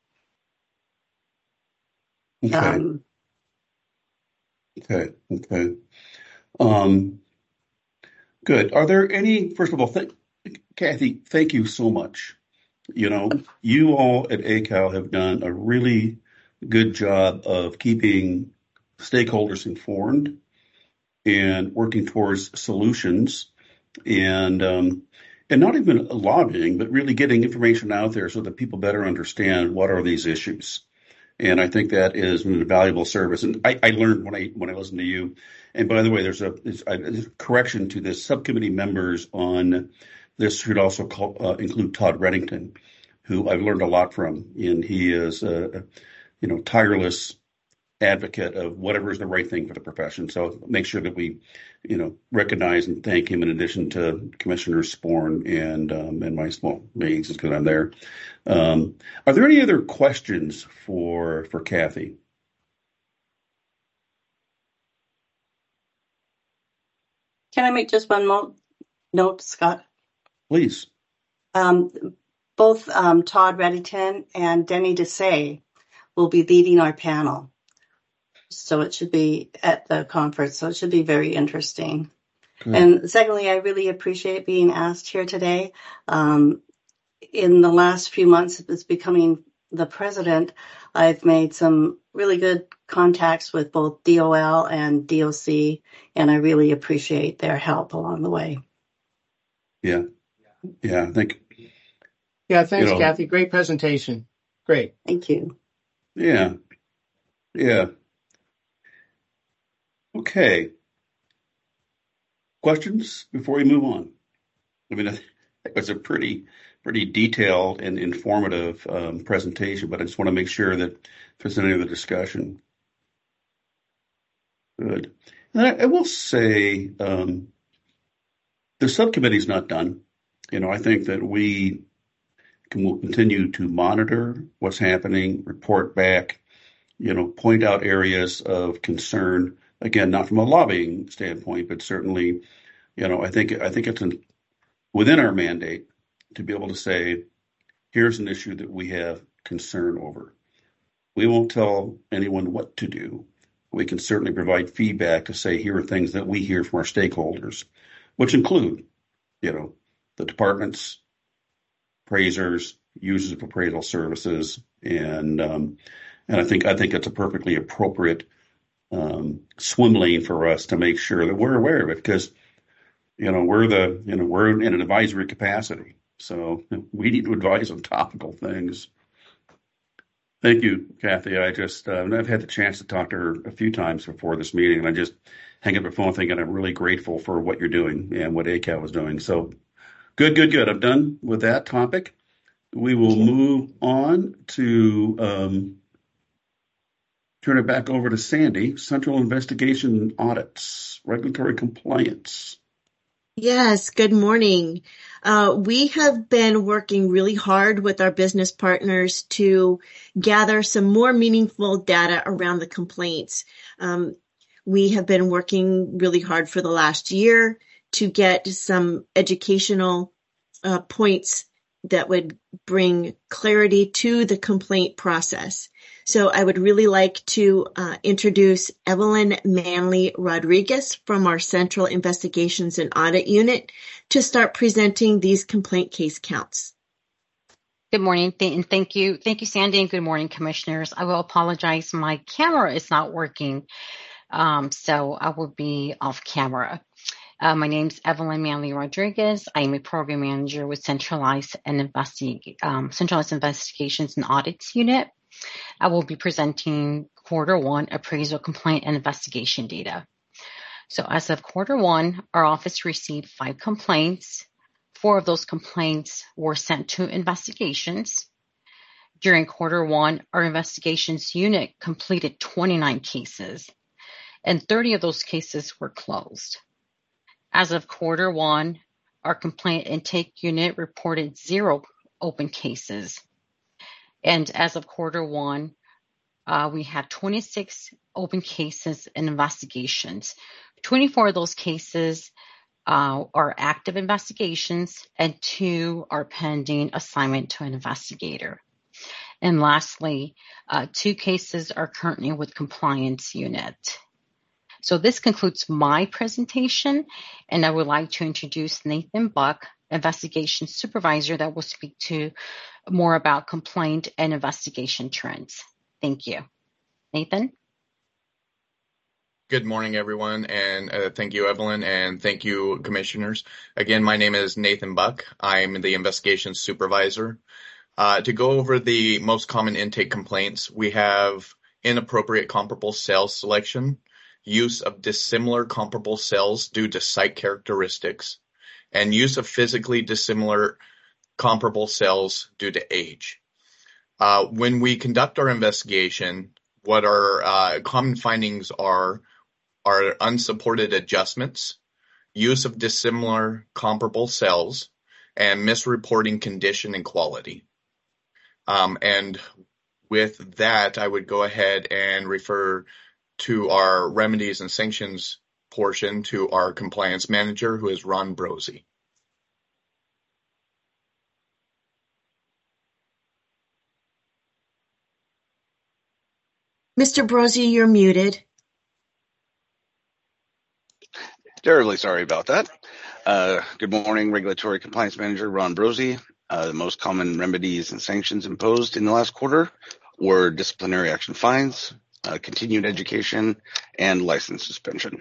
Okay. Um, Okay. Okay. Um, good. Are there any, first of all, th- Kathy, thank you so much. You know, you all at A C A L have done a really good job of keeping stakeholders informed and working towards solutions and, um, and not even lobbying, but really getting information out there so that people better understand what are these issues. And I think that is an invaluable service. And I, I learned when I when I listened to you. And by the way, there's a, there's a correction to the subcommittee members on this should also call, uh, include Todd Reddington, who I've learned a lot from. And he is a, you know, tireless advocate of whatever is the right thing for the profession. So make sure that we, you know, recognize and thank him in addition to Commissioner Sporn and um, and my small meetings because I'm there. Um, are there any other questions for for Kathy? Can I make just one more note, Scott? Please. Um, both um, Todd Reddington and Denny Desai will be leading our panel. So it should be at the conference. So it should be very interesting. Good. And secondly, I really appreciate being asked here today. Um, in the last few months, it's becoming the president. I've made some really good contacts with both D O L and D O C, and I really appreciate their help along the way. Yeah. Yeah, I think. Yeah, thanks, you know, Kathy. Great presentation. Great. Thank you. Yeah. Yeah. Okay. Questions before we move on? I mean, it was a pretty, pretty detailed and informative um, presentation, but I just want to make sure that if there's any other discussion. Good. And I, I will say um, the subcommittee is not done. You know, I think that we can will continue to monitor what's happening, report back, you know, point out areas of concern. Again, not from a lobbying standpoint, but certainly, you know, I think I think it's an, within our mandate to be able to say, here's an issue that we have concern over. We won't tell anyone what to do. We can certainly provide feedback to say, here are things that we hear from our stakeholders, which include, you know, the departments, appraisers, users of appraisal services, and um, and I think I think it's a perfectly appropriate um, swim lane for us to make sure that we're aware of it, because you know we're the you know we're in an advisory capacity, so we need to advise on topical things. Thank you, Kathy. I just, uh, I've had the chance to talk to her a few times before this meeting, and I just hang up the phone thinking I'm really grateful for what you're doing and what A C A T was doing. So good, good, good. I'm done with that topic. We will move on to um, turn it back over to Sandy, Central Investigation Audits, Regulatory Compliance. Yes, good morning. Uh, we have been working really hard with our business partners to gather some more meaningful data around the complaints. Um, we have been working really hard for the last year to get some educational uh, points that would bring clarity to the complaint process. So I would really like to uh, introduce Evelyn Manley Rodriguez from our Central Investigations and Audit Unit to start presenting these complaint case counts. Good morning, and thank you. Thank you, Sandy, and good morning, Commissioners. I will apologize. My camera is not working, um, so I will be off camera. Uh, my name is Evelyn Manley Rodriguez. I am a program manager with Centralized and Investi- um, Centralized Investigations and Audits Unit. I will be presenting quarter one appraisal, complaint, and investigation data. So as of quarter one, our office received five complaints. Four of those complaints were sent to investigations. During quarter one, our investigations unit completed twenty-nine cases, and thirty of those cases were closed. As of quarter one, our complaint intake unit reported zero open cases. And as of quarter one, uh, we had twenty-six open cases and investigations. twenty-four of those cases uh, are active investigations, and two are pending assignment to an investigator. And lastly, uh, two cases are currently with compliance unit. So this concludes my presentation, and I would like to introduce Nathan Buck, Investigation Supervisor, that will speak to more about complaint and investigation trends. Thank you. Nathan? Good morning, everyone, and uh, thank you, Evelyn, and thank you, Commissioners. Again, my name is Nathan Buck. I'm the Investigation Supervisor. Uh, to go over the most common intake complaints, we have inappropriate comparable sales selection, use of dissimilar comparable cells due to site characteristics, and use of physically dissimilar comparable cells due to age. Uh, when we conduct our investigation, what our uh, common findings are are unsupported adjustments, use of dissimilar comparable cells, and misreporting condition and quality. Um, and with that, I would go ahead and refer to our remedies and sanctions portion to our compliance manager, who is Ron Brosey. Mister Brosey, you're muted. Terribly sorry about that. Uh, good morning, Regulatory Compliance Manager Ron Brosey. Uh, the most common remedies and sanctions imposed in the last quarter were disciplinary action fines, uh, continued education, and license suspension.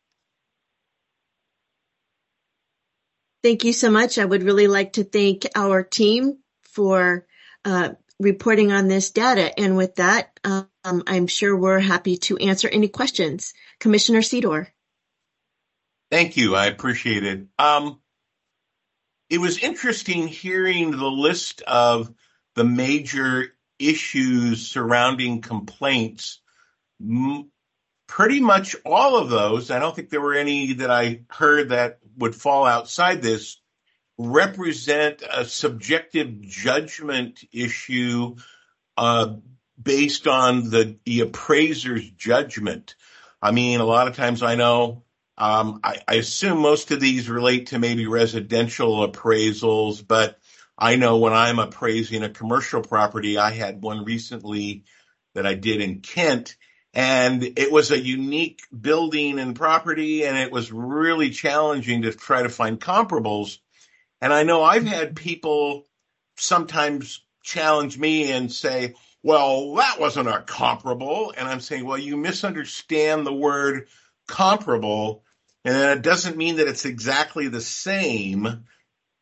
Thank you so much. I would really like to thank our team for uh, reporting on this data. And with that, um, I'm sure we're happy to answer any questions. Commissioner Sedor. Thank you. I appreciate it. Um, it was interesting hearing the list of the major issues surrounding complaints. M- pretty much all of those, I don't think there were any that I heard that would fall outside this, represent a subjective judgment issue uh, based on the, the appraiser's judgment. I mean, a lot of times I know Um, I, I assume most of these relate to maybe residential appraisals, but I know when I'm appraising a commercial property, I had one recently that I did in Kent, and it was a unique building and property, and it was really challenging to try to find comparables. And I know I've had people sometimes challenge me and say, well, that wasn't a comparable. And I'm saying, well, you misunderstand the word comparable, and it doesn't mean that it's exactly the same.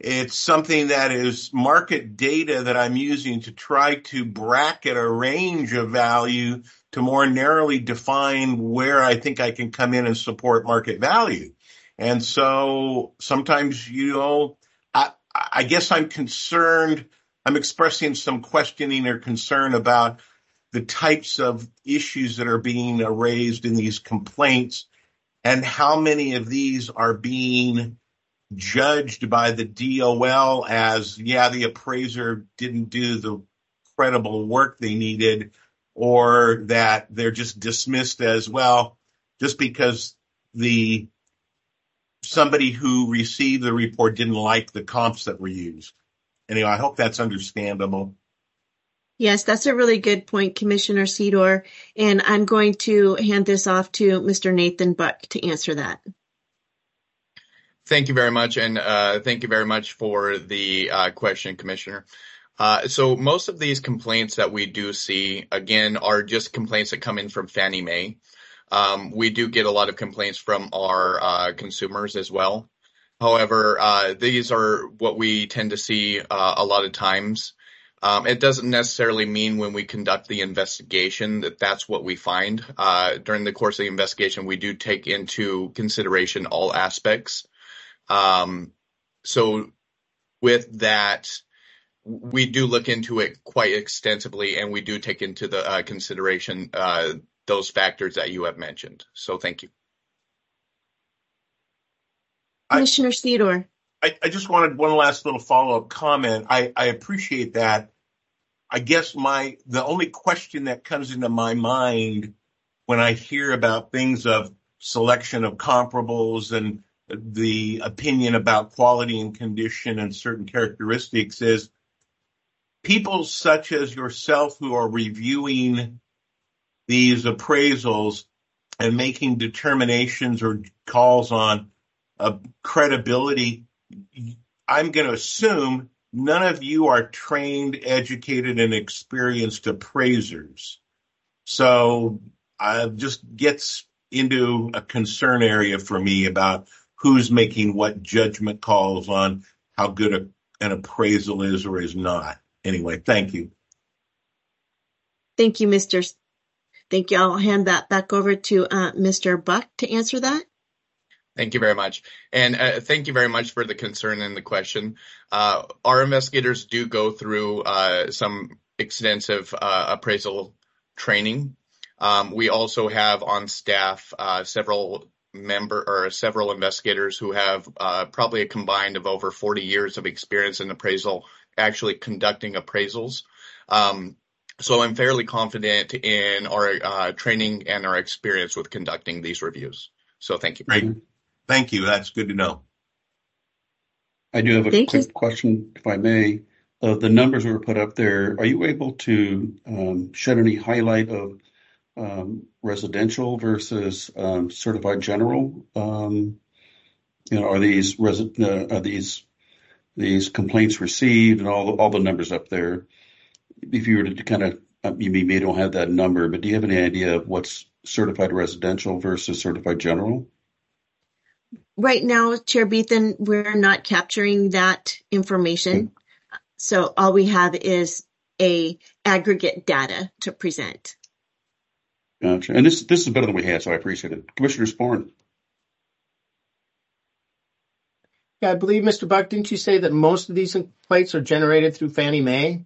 It's something that is market data that I'm using to try to bracket a range of value to more narrowly define where I think I can come in and support market value. And so sometimes, you know, I, I guess I'm concerned, I'm expressing some questioning or concern about the types of issues that are being raised in these complaints and how many of these are being judged by the D O L as, yeah, the appraiser didn't do the credible work they needed, or that they're just dismissed as, well, just because the somebody who received the report didn't like the comps that were used. Anyway, I hope that's understandable. Yes, that's a really good point, Commissioner Sedor. And I'm going to hand this off to Mister Nathan Buck to answer that. Thank you very much, and uh, thank you very much for the uh, question, Commissioner. Uh, so most of these complaints that we do see, again, are just complaints that come in from Fannie Mae. Um, we do get a lot of complaints from our uh, consumers as well. However, uh, these are what we tend to see uh, a lot of times. Um, it doesn't necessarily mean when we conduct the investigation that that's what we find. Uh, during the course of the investigation, we do take into consideration all aspects. Um, so with that, we do look into it quite extensively, and we do take into the uh, consideration uh, those factors that you have mentioned. So thank you. Commissioner Sedor. I, I just wanted one last little follow-up comment. I, I appreciate that. I guess my the only question that comes into my mind when I hear about things of selection of comparables and the opinion about quality and condition and certain characteristics is people such as yourself who are reviewing these appraisals and making determinations or calls on uh, credibility. I'm going to assume none of you are trained, educated, and experienced appraisers. So uh, just gets into a concern area for me about who's making what judgment calls on how good a, an appraisal is or is not. Anyway, thank you. Thank you, Mister Thank you. I'll hand that back over to uh, Mister Buck to answer that. Thank you very much. And uh, thank you very much for the concern and the question. Uh, our investigators do go through uh, some extensive uh, appraisal training. Um, we also have on staff uh, several member or several investigators who have uh, probably a combined of over forty years of experience in appraisal, actually conducting appraisals. Um, so I'm fairly confident in our uh, training and our experience with conducting these reviews. So thank you. Great. Thank you. That's good to know. I do have a Thank quick you. question, if I may. Uh, the numbers that were put up there, are you able to um, shed any highlight of um, residential versus um, certified general? Um, you know, are these resi- uh, are these these complaints received and all the, all the numbers up there? If you were to kind of, uh, you may don't have that number, but do you have any idea of what's certified residential versus certified general? Right now, Chair Beathan, we're not capturing that information. Okay. So all we have is a aggregate data to present. Gotcha. And this this is better than we had, so I appreciate it. Commissioner Sporn. Yeah, I believe, Mister Buck, didn't you say that most of these complaints are generated through Fannie Mae?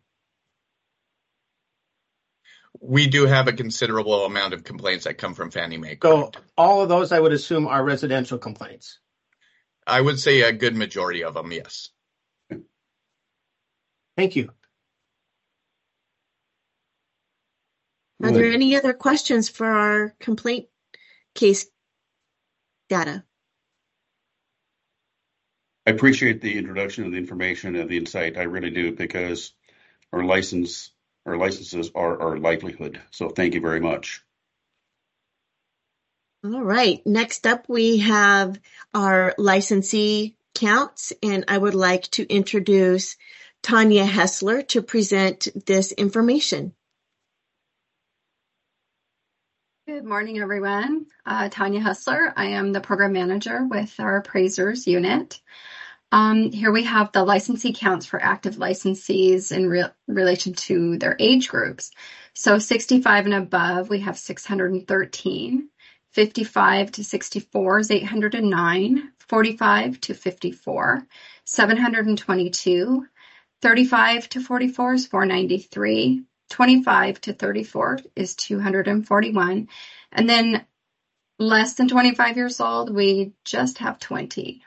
We do have a considerable amount of complaints that come from Fannie Mae. So all of those, I would assume, are residential complaints. I would say a good majority of them, yes. Thank you. Are there any other questions for our complaint case data? I appreciate the introduction of the information and the insight. I really do, because our license, our licenses are our livelihood. So thank you very much. All right. Next up, we have our licensee counts, and I would like to introduce Tanya Hessler to present this information. Good morning, everyone. Uh, Tanya Hessler. I am the program manager with our appraisers unit. Um, here we have the licensee counts for active licensees in re- relation to their age groups. So sixty-five and above, we have six hundred thirteen. fifty-five to sixty-four is eight hundred nine. forty-five to fifty-four, seven hundred twenty-two. thirty-five to forty-four is four hundred ninety-three. twenty-five to thirty-four is two hundred forty-one. And then less than twenty-five years old, we just have twenty.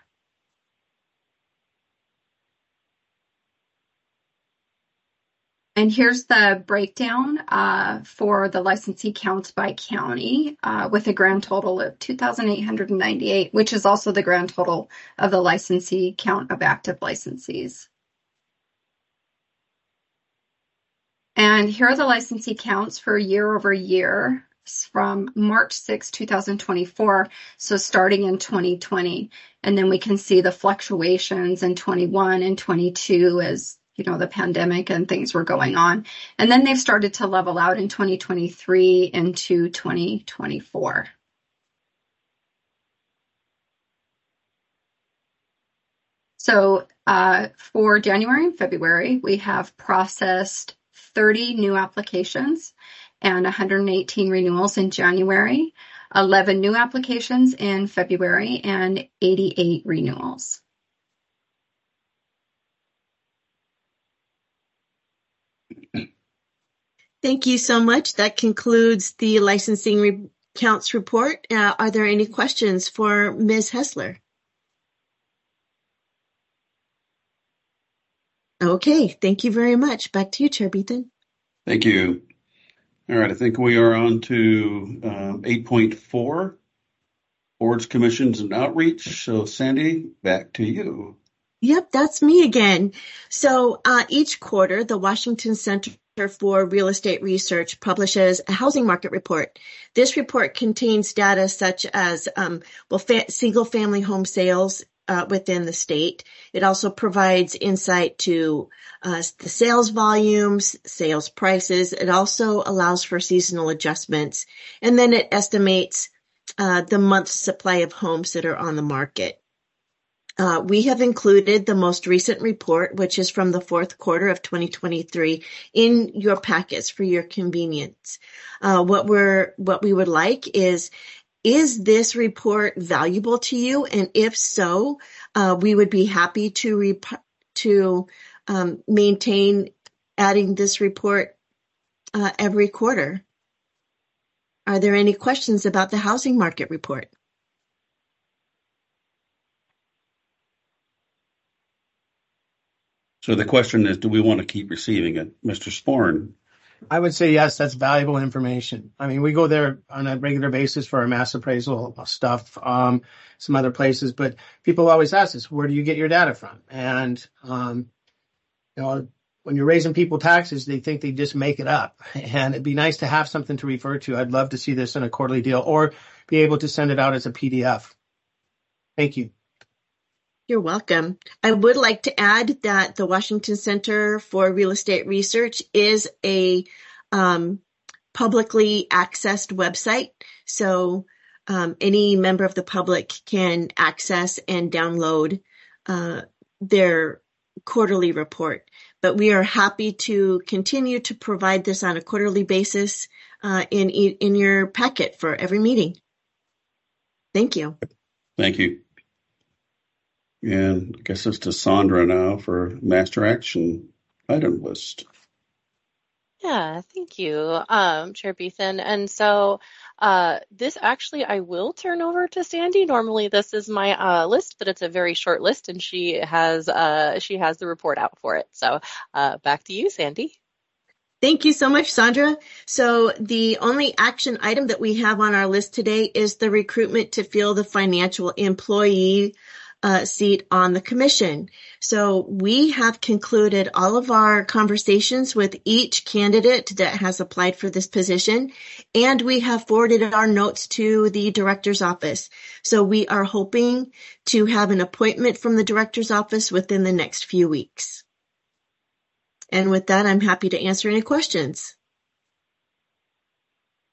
And here's the breakdown uh, for the licensee counts by county uh, with a grand total of two thousand eight hundred ninety-eight, which is also the grand total of the licensee count of active licensees. And here are the licensee counts for year over year from March sixth, two thousand twenty-four, so starting in twenty twenty. And then we can see the fluctuations in twenty-one and twenty-two as you know, the pandemic and things were going on. And then they've started to level out in twenty twenty-three into twenty twenty-four. So uh, for January and February, we have processed thirty new applications and one hundred eighteen renewals in January, eleven new applications in February, and eighty-eight renewals. Thank you so much. That concludes the licensing re- counts report. Uh, are there any questions for Miz Hessler? Okay, thank you very much. Back to you, Chair Beathan. Thank you. All right, I think we are on to um, eight point four, boards, commissions, and outreach. So, Sandy, back to you. Yep, that's me again. So uh, each quarter, the Washington Center for Real Estate Research publishes a housing market report. This report contains data such as um, well, fa- single-family home sales uh, within the state. It also provides insight to uh, the sales volumes, sales prices. It also allows for seasonal adjustments, and then it estimates uh, the month's supply of homes that are on the market. Uh, we have included the most recent report, which is from the fourth quarter of twenty twenty-three, in your packets for your convenience. Uh, what we're, what we would like is, is this report valuable to you? And if so, uh, we would be happy to rep- to um, maintain adding this report uh, every quarter. Are there any questions about the housing market report? So the question is, do we want to keep receiving it? Mister Sporn. I would say yes, that's valuable information. I mean, we go there on a regular basis for our mass appraisal stuff, um, some other places, but people always ask us, where do you get your data from? And, um, you know, when you're raising people taxes, they think they just make it up. And it'd be nice to have something to refer to. I'd love to see this in a quarterly deal or be able to send it out as a P D F. Thank you. You're welcome. I would like to add that the Washington Center for Real Estate Research is a um, publicly accessed website. So um, any member of the public can access and download uh, their quarterly report. But we are happy to continue to provide this on a quarterly basis uh, in, in your packet for every meeting. Thank you. Thank you. And I guess it's to Sandra now for master action item list. Yeah, thank you, um, Chair Beathan. And so uh, this actually I will turn over to Sandy. Normally this is my uh, list, but it's a very short list, and she has uh, she has the report out for it. So uh, back to you, Sandy. Thank you so much, Sandra. So the only action item that we have on our list today is the recruitment to fill the financial employee Uh, seat on the commission. So we have concluded all of our conversations with each candidate that has applied for this position, and we have forwarded our notes to the director's office. So we are hoping to have an appointment from the director's office within the next few weeks. And with that, I'm happy to answer any questions.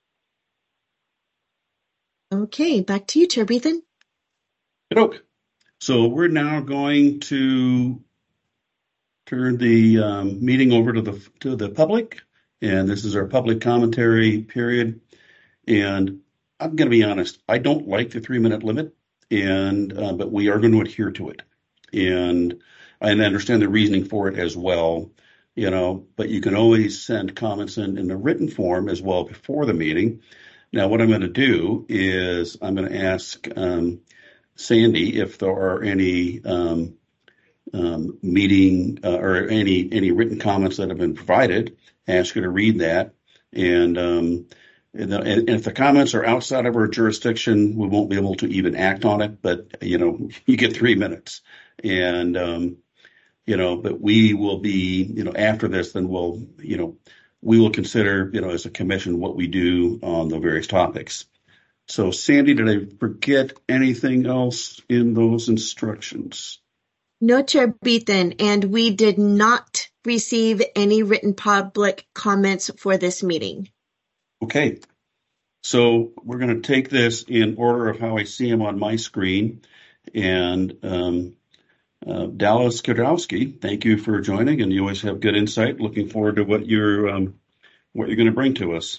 Okay, back to you, Chair Beathan. Good. So we're now going to turn the um, meeting over to the to the public, and this is our public commentary period. And I'm going to be honest, I don't like the three minute limit, and uh, but we are going to adhere to it, and I understand the reasoning for it as well. You know, but you can always send comments in in the written form as well before the meeting. Now, what I'm going to do is I'm going to ask um, Sandy if there are any um, um, meeting uh, or any any written comments that have been provided. Ask her to read that, and, um, and, the, and if the comments are outside of our jurisdiction, we won't be able to even act on it. But you know, you get three minutes, and um, you know, but we will be, you know, after this, then we'll, you know, we will consider, you know, as a commission what we do on the various topics. So, Sandy, did I forget anything else in those instructions? No, Chair Beathan, and we did not receive any written public comments for this meeting. Okay, so we're going to take this in order of how I see them on my screen. And um, uh, Dallas Kudrowski, thank you for joining, and you always have good insight. Looking forward to what you're um, what you're going to bring to us.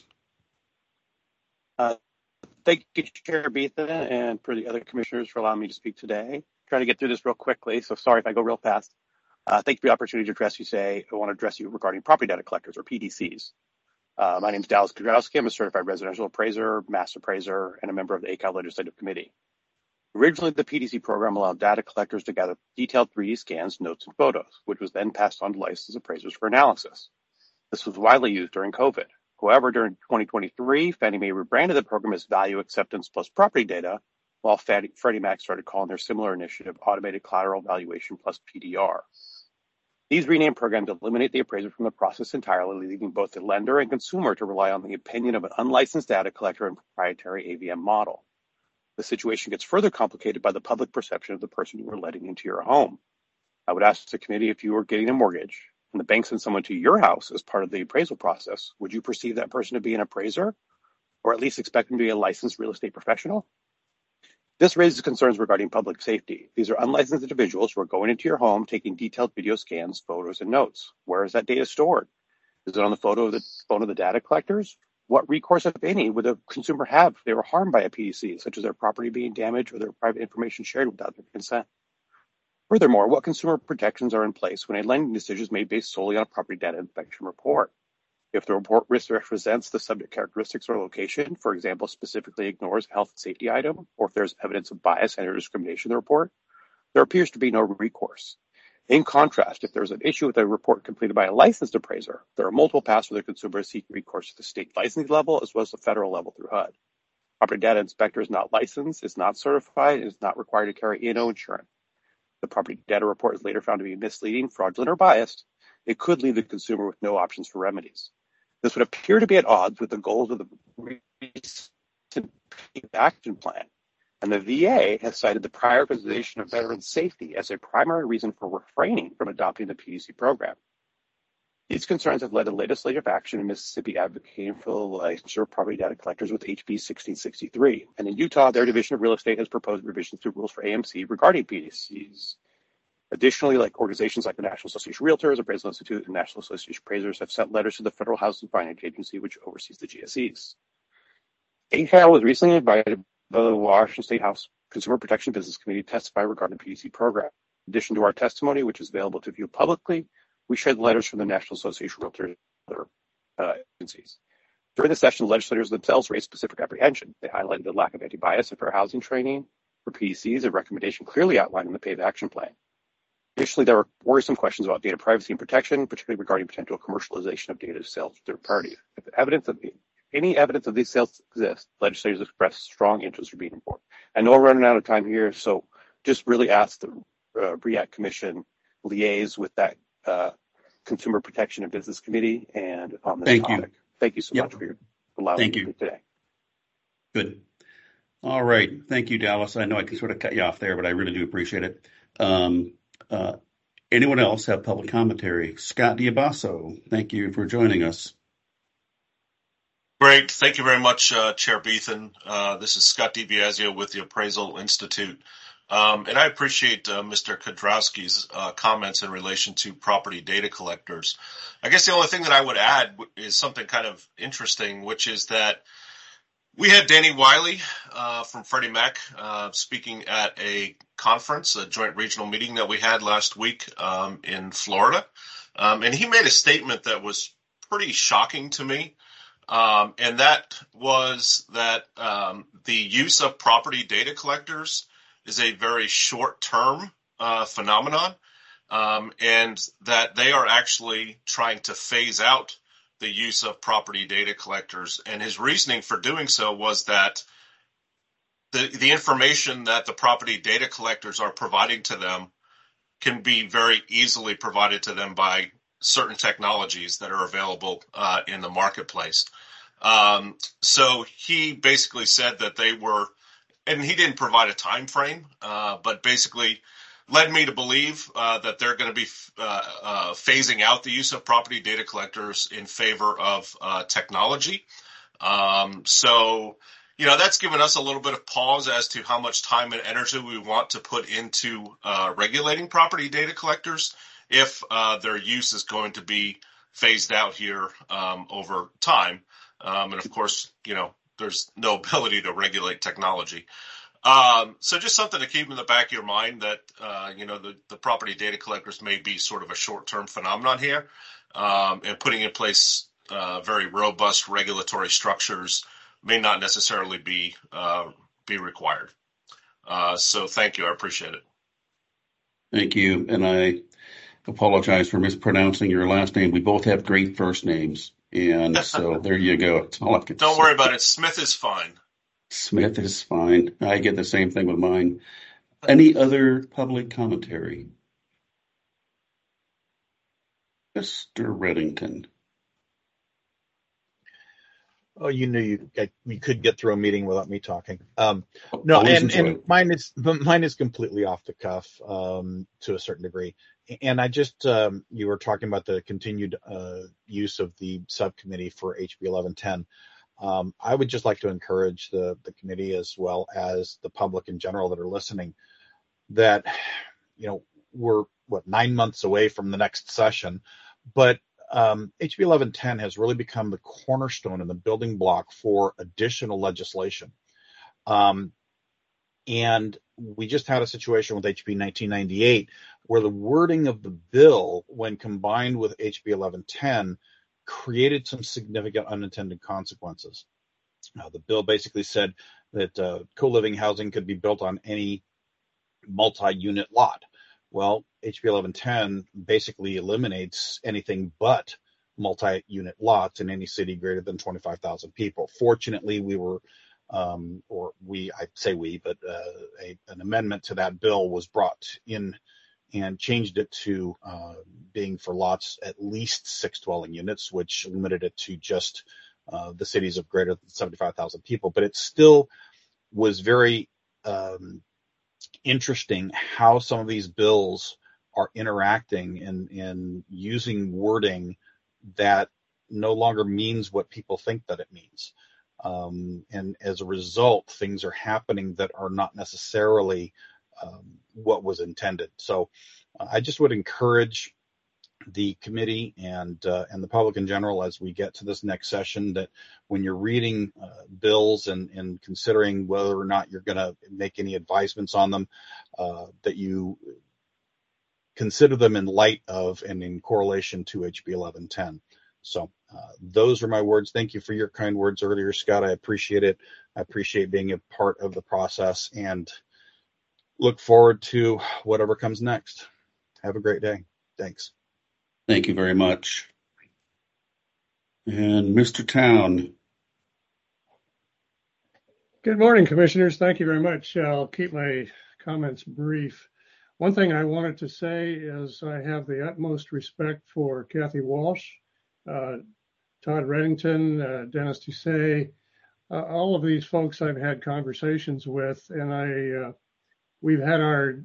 Uh, thank you, Chair Beathan, and for the other commissioners for allowing me to speak today. Trying to get through this real quickly, so sorry if I go real fast. Uh, thank you for the opportunity to address you today. I want to address you regarding property data collectors, or P D Cs. Uh, my name is Dallas Kudrowski. I'm a certified residential appraiser, master appraiser, and a member of the A C A L Legislative Committee. Originally, the P D C program allowed data collectors to gather detailed three D scans, notes, and photos, which was then passed on to licensed appraisers for analysis. This was widely used during COVID. However, during twenty twenty-three, Fannie Mae rebranded the program as Value Acceptance Plus Property Data, while Freddie Mac started calling their similar initiative Automated Collateral Valuation Plus P D R. These renamed programs eliminate the appraiser from the process entirely, leaving both the lender and consumer to rely on the opinion of an unlicensed data collector and proprietary A V M model. The situation gets further complicated by the public perception of the person you are letting into your home. I would ask the committee, if you were getting a mortgage and the bank sends someone to your house as part of the appraisal process, would you perceive that person to be an appraiser, or at least expect them to be a licensed real estate professional? This raises concerns regarding public safety. These are unlicensed individuals who are going into your home, taking detailed video scans, photos, and notes. Where is that data stored? Is it on the photo of the phone of the data collectors? What recourse, if any, would a consumer have if they were harmed by a P D C, such as their property being damaged or their private information shared without their consent? Furthermore, what consumer protections are in place when a lending decision is made based solely on a property data inspection report? If the report misrepresents the subject characteristics or location, for example, specifically ignores a health and safety item, or if there's evidence of bias and or discrimination in the report, there appears to be no recourse. In contrast, if there's an issue with a report completed by a licensed appraiser, there are multiple paths for the consumer to seek recourse to the state licensing level as well as the federal level through H U D. Property data inspector is not licensed, is not certified, and is not required to carry E and O insurance. The property data report is later found to be misleading, fraudulent, or biased. It could leave the consumer with no options for remedies. This would appear to be at odds with the goals of the recent action plan, and the V A has cited the prioritization of veteran safety as a primary reason for refraining from adopting the P D C program. These concerns have led to legislative action in Mississippi advocating for the licensure of property data collectors with H B sixteen sixty-three, and in Utah, their Division of Real Estate has proposed revisions to rules for A M C regarding P D Cs. Additionally, like organizations like the National Association of Realtors, Appraisal Institute, and National Association of Appraisers have sent letters to the Federal Housing Finance Agency, which oversees the G S Es. A C A L was recently invited by the Washington State House Consumer Protection Business Committee to testify regarding the P D C program. In addition to our testimony, which is available to view publicly, we shared letters from the National Association of Realtors and other uh, agencies. During the session, the legislators themselves raised specific apprehension. They highlighted the lack of anti-bias and fair housing training for P D Cs, a recommendation clearly outlined in the PAVE action plan. Additionally, there were worrisome questions about data privacy and protection, particularly regarding potential commercialization of data sales to third parties. If evidence of any evidence of these sales exists, legislators expressed strong interest in being informed. I know we're running out of time here, so just really ask the uh, R E A C Commission liaise with that uh, Consumer Protection and Business Committee and on this Thank topic. you. Thank you so Yep. much for your allowing Thank me you. to speak today. Good. All right. Thank you, Dallas. I know I can sort of cut you off there, but I really do appreciate it. Um, uh, anyone else have public commentary? Scott Diabasso, thank you for joining us. Great. Thank you very much, uh, Chair Beathan. Uh, this is Scott DiBiasio with the Appraisal Institute. Um, and I appreciate uh, Mister Kudrowski's uh, comments in relation to property data collectors. I guess the only thing that I would add is something kind of interesting, which is that we had Danny Wiley uh, from Freddie Mac uh, speaking at a conference, a joint regional meeting that we had last week um, in Florida. Um, and he made a statement that was pretty shocking to me. Um, and that was that um, the use of property data collectors is a very short-term uh, phenomenon, um, and that they are actually trying to phase out the use of property data collectors. And his reasoning for doing so was that the, the information that the property data collectors are providing to them can be very easily provided to them by certain technologies that are available uh, in the marketplace. Um, so he basically said that they were, and he didn't provide a time frame, uh, but basically led me to believe uh, that they're going to be uh, uh, phasing out the use of property data collectors in favor of uh, technology. Um, so, you know, that's given us a little bit of pause as to how much time and energy we want to put into uh, regulating property data collectors if uh, their use is going to be phased out here um, over time. Um, and of course, you know, there's no ability to regulate technology. Um, so just something to keep in the back of your mind that, uh, you know, the, the property data collectors may be sort of a short-term phenomenon here, um, and putting in place uh, very robust regulatory structures may not necessarily be uh, be required. Uh, so thank you. I appreciate it. Thank you. And I apologize for mispronouncing your last name. We both have great first names. And so there you go. That's all I can Don't say. worry about it. Smith is fine. Smith is fine. I get the same thing with mine. Any other public commentary? Mister Reddington. Oh, you knew you you could get through a meeting without me talking. Um, no, Always and, enjoy and it. mine is mine is completely off the cuff um, to a certain degree. And I just um, you were talking about the continued uh, use of the subcommittee for H B eleven ten. Um, I would just like to encourage the the committee as well as the public in general that are listening that, you know, we're what nine months away from the next session, but Um, H B eleven ten has really become the cornerstone and the building block for additional legislation. Um, and we just had a situation with H B nineteen ninety-eight where the wording of the bill, when combined with H B eleven ten, created some significant unintended consequences. Now, the bill basically said that uh, co-living housing could be built on any multi-unit lot. Well, H B eleven ten basically eliminates anything but multi-unit lots in any city greater than twenty-five thousand people. Fortunately, we were, um, or we, I say we, but uh, a, an amendment to that bill was brought in and changed it to uh, being for lots at least six dwelling units, which limited it to just uh, the cities of greater than seventy-five thousand people. But it still was very um, interesting how some of these bills are interacting and, and using wording that no longer means what people think that it means. Um, and as a result, things are happening that are not necessarily um, what was intended. So uh, I just would encourage the committee and uh, and the public in general as we get to this next session that when you're reading uh, bills and, and considering whether or not you're going to make any advisements on them, uh, that you consider them in light of and in correlation to H B eleven ten. So uh, those are my words. Thank you for your kind words earlier, Scott. I appreciate it. I appreciate being a part of the process and look forward to whatever comes next. Have a great day. Thanks. Thank you very much. And Mister Town. Good morning, Commissioners. Thank you very much. I'll keep my comments brief. One thing I wanted to say is I have the utmost respect for Kathy Walsh, uh, Todd Reddington, uh, Dennis Doucet, uh, all of these folks I've had conversations with, and I uh, we've had our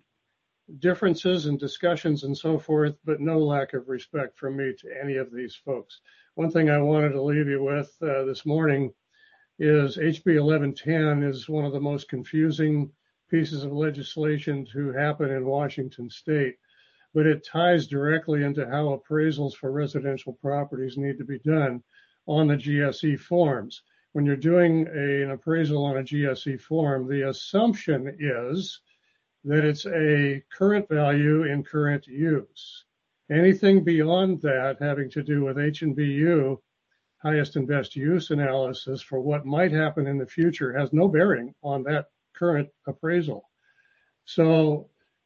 differences and discussions and so forth, but no lack of respect from me to any of these folks. one thing I wanted to leave you with uh, this morning is H B eleven ten is one of the most confusing pieces of legislation to happen in Washington state, but it ties directly into how appraisals for residential properties need to be done on the G S E forms. When you're doing a, an appraisal on a G S E form, the assumption is that it's a current value in current use. Anything beyond that having to do with H and B U, highest and best use analysis for what might happen in the future, has no bearing on that current appraisal. So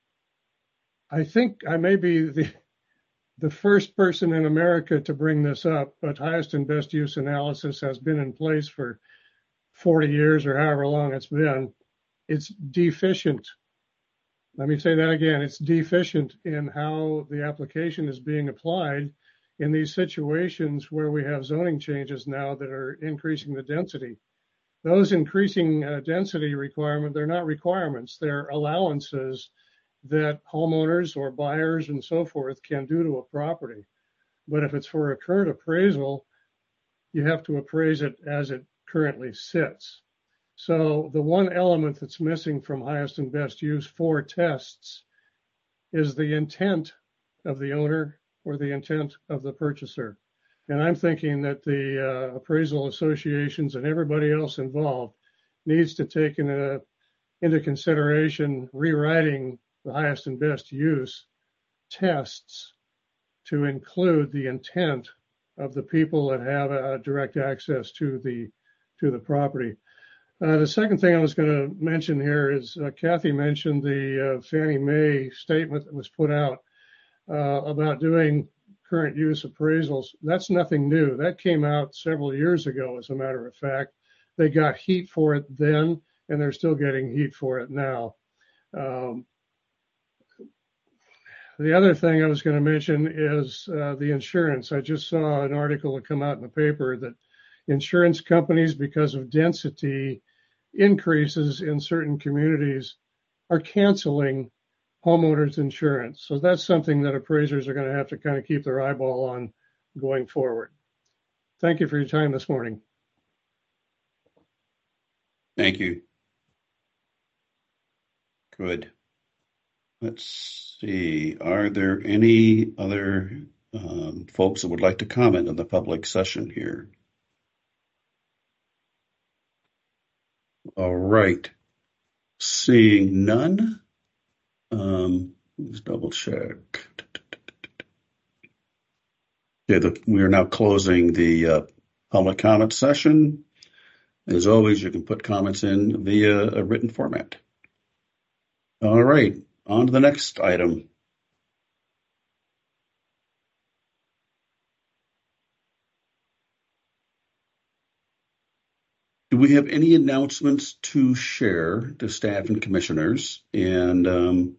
I think I may be the the first person in America to bring this up, but highest and best use analysis has been in place for forty years or however long it's been. It's deficient. Let me say that again. It's deficient in how the application is being applied in these situations where we have zoning changes now that are increasing the density. Those increasing uh, density requirement, they're not requirements, they're allowances that homeowners or buyers and so forth can do to a property. But if it's for a current appraisal, you have to appraise it as it currently sits. So the one element that's missing from highest and best use for tests is the intent of the owner or the intent of the purchaser. And I'm thinking that the uh, appraisal associations and everybody else involved needs to take into, into consideration rewriting the highest and best use tests to include the intent of the people that have uh, direct access to the to the property. Uh, the second thing I was going to mention here is uh, Kathy mentioned the uh, Fannie Mae statement that was put out uh, about doing current use appraisals. That's nothing new. That came out several years ago, as a matter of fact. They got heat for it then, and they're still getting heat for it now. Um, the other thing I was going to mention is uh, the insurance. I just saw an article that come out in the paper that insurance companies, because of density increases in certain communities, are canceling homeowners insurance. So that's something that appraisers are going to have to kind of keep their eyeball on going forward. Thank you for your time this morning. Thank you. Good. Let's see. Are there any other um, folks that would like to comment on the public session here? All right. Seeing none. Um, let's double check. Okay, the, we are now closing the uh, public comment session. As always, you can put comments in via a written format. All right, on to the next item. Do we have any announcements to share to staff and commissioners? And um,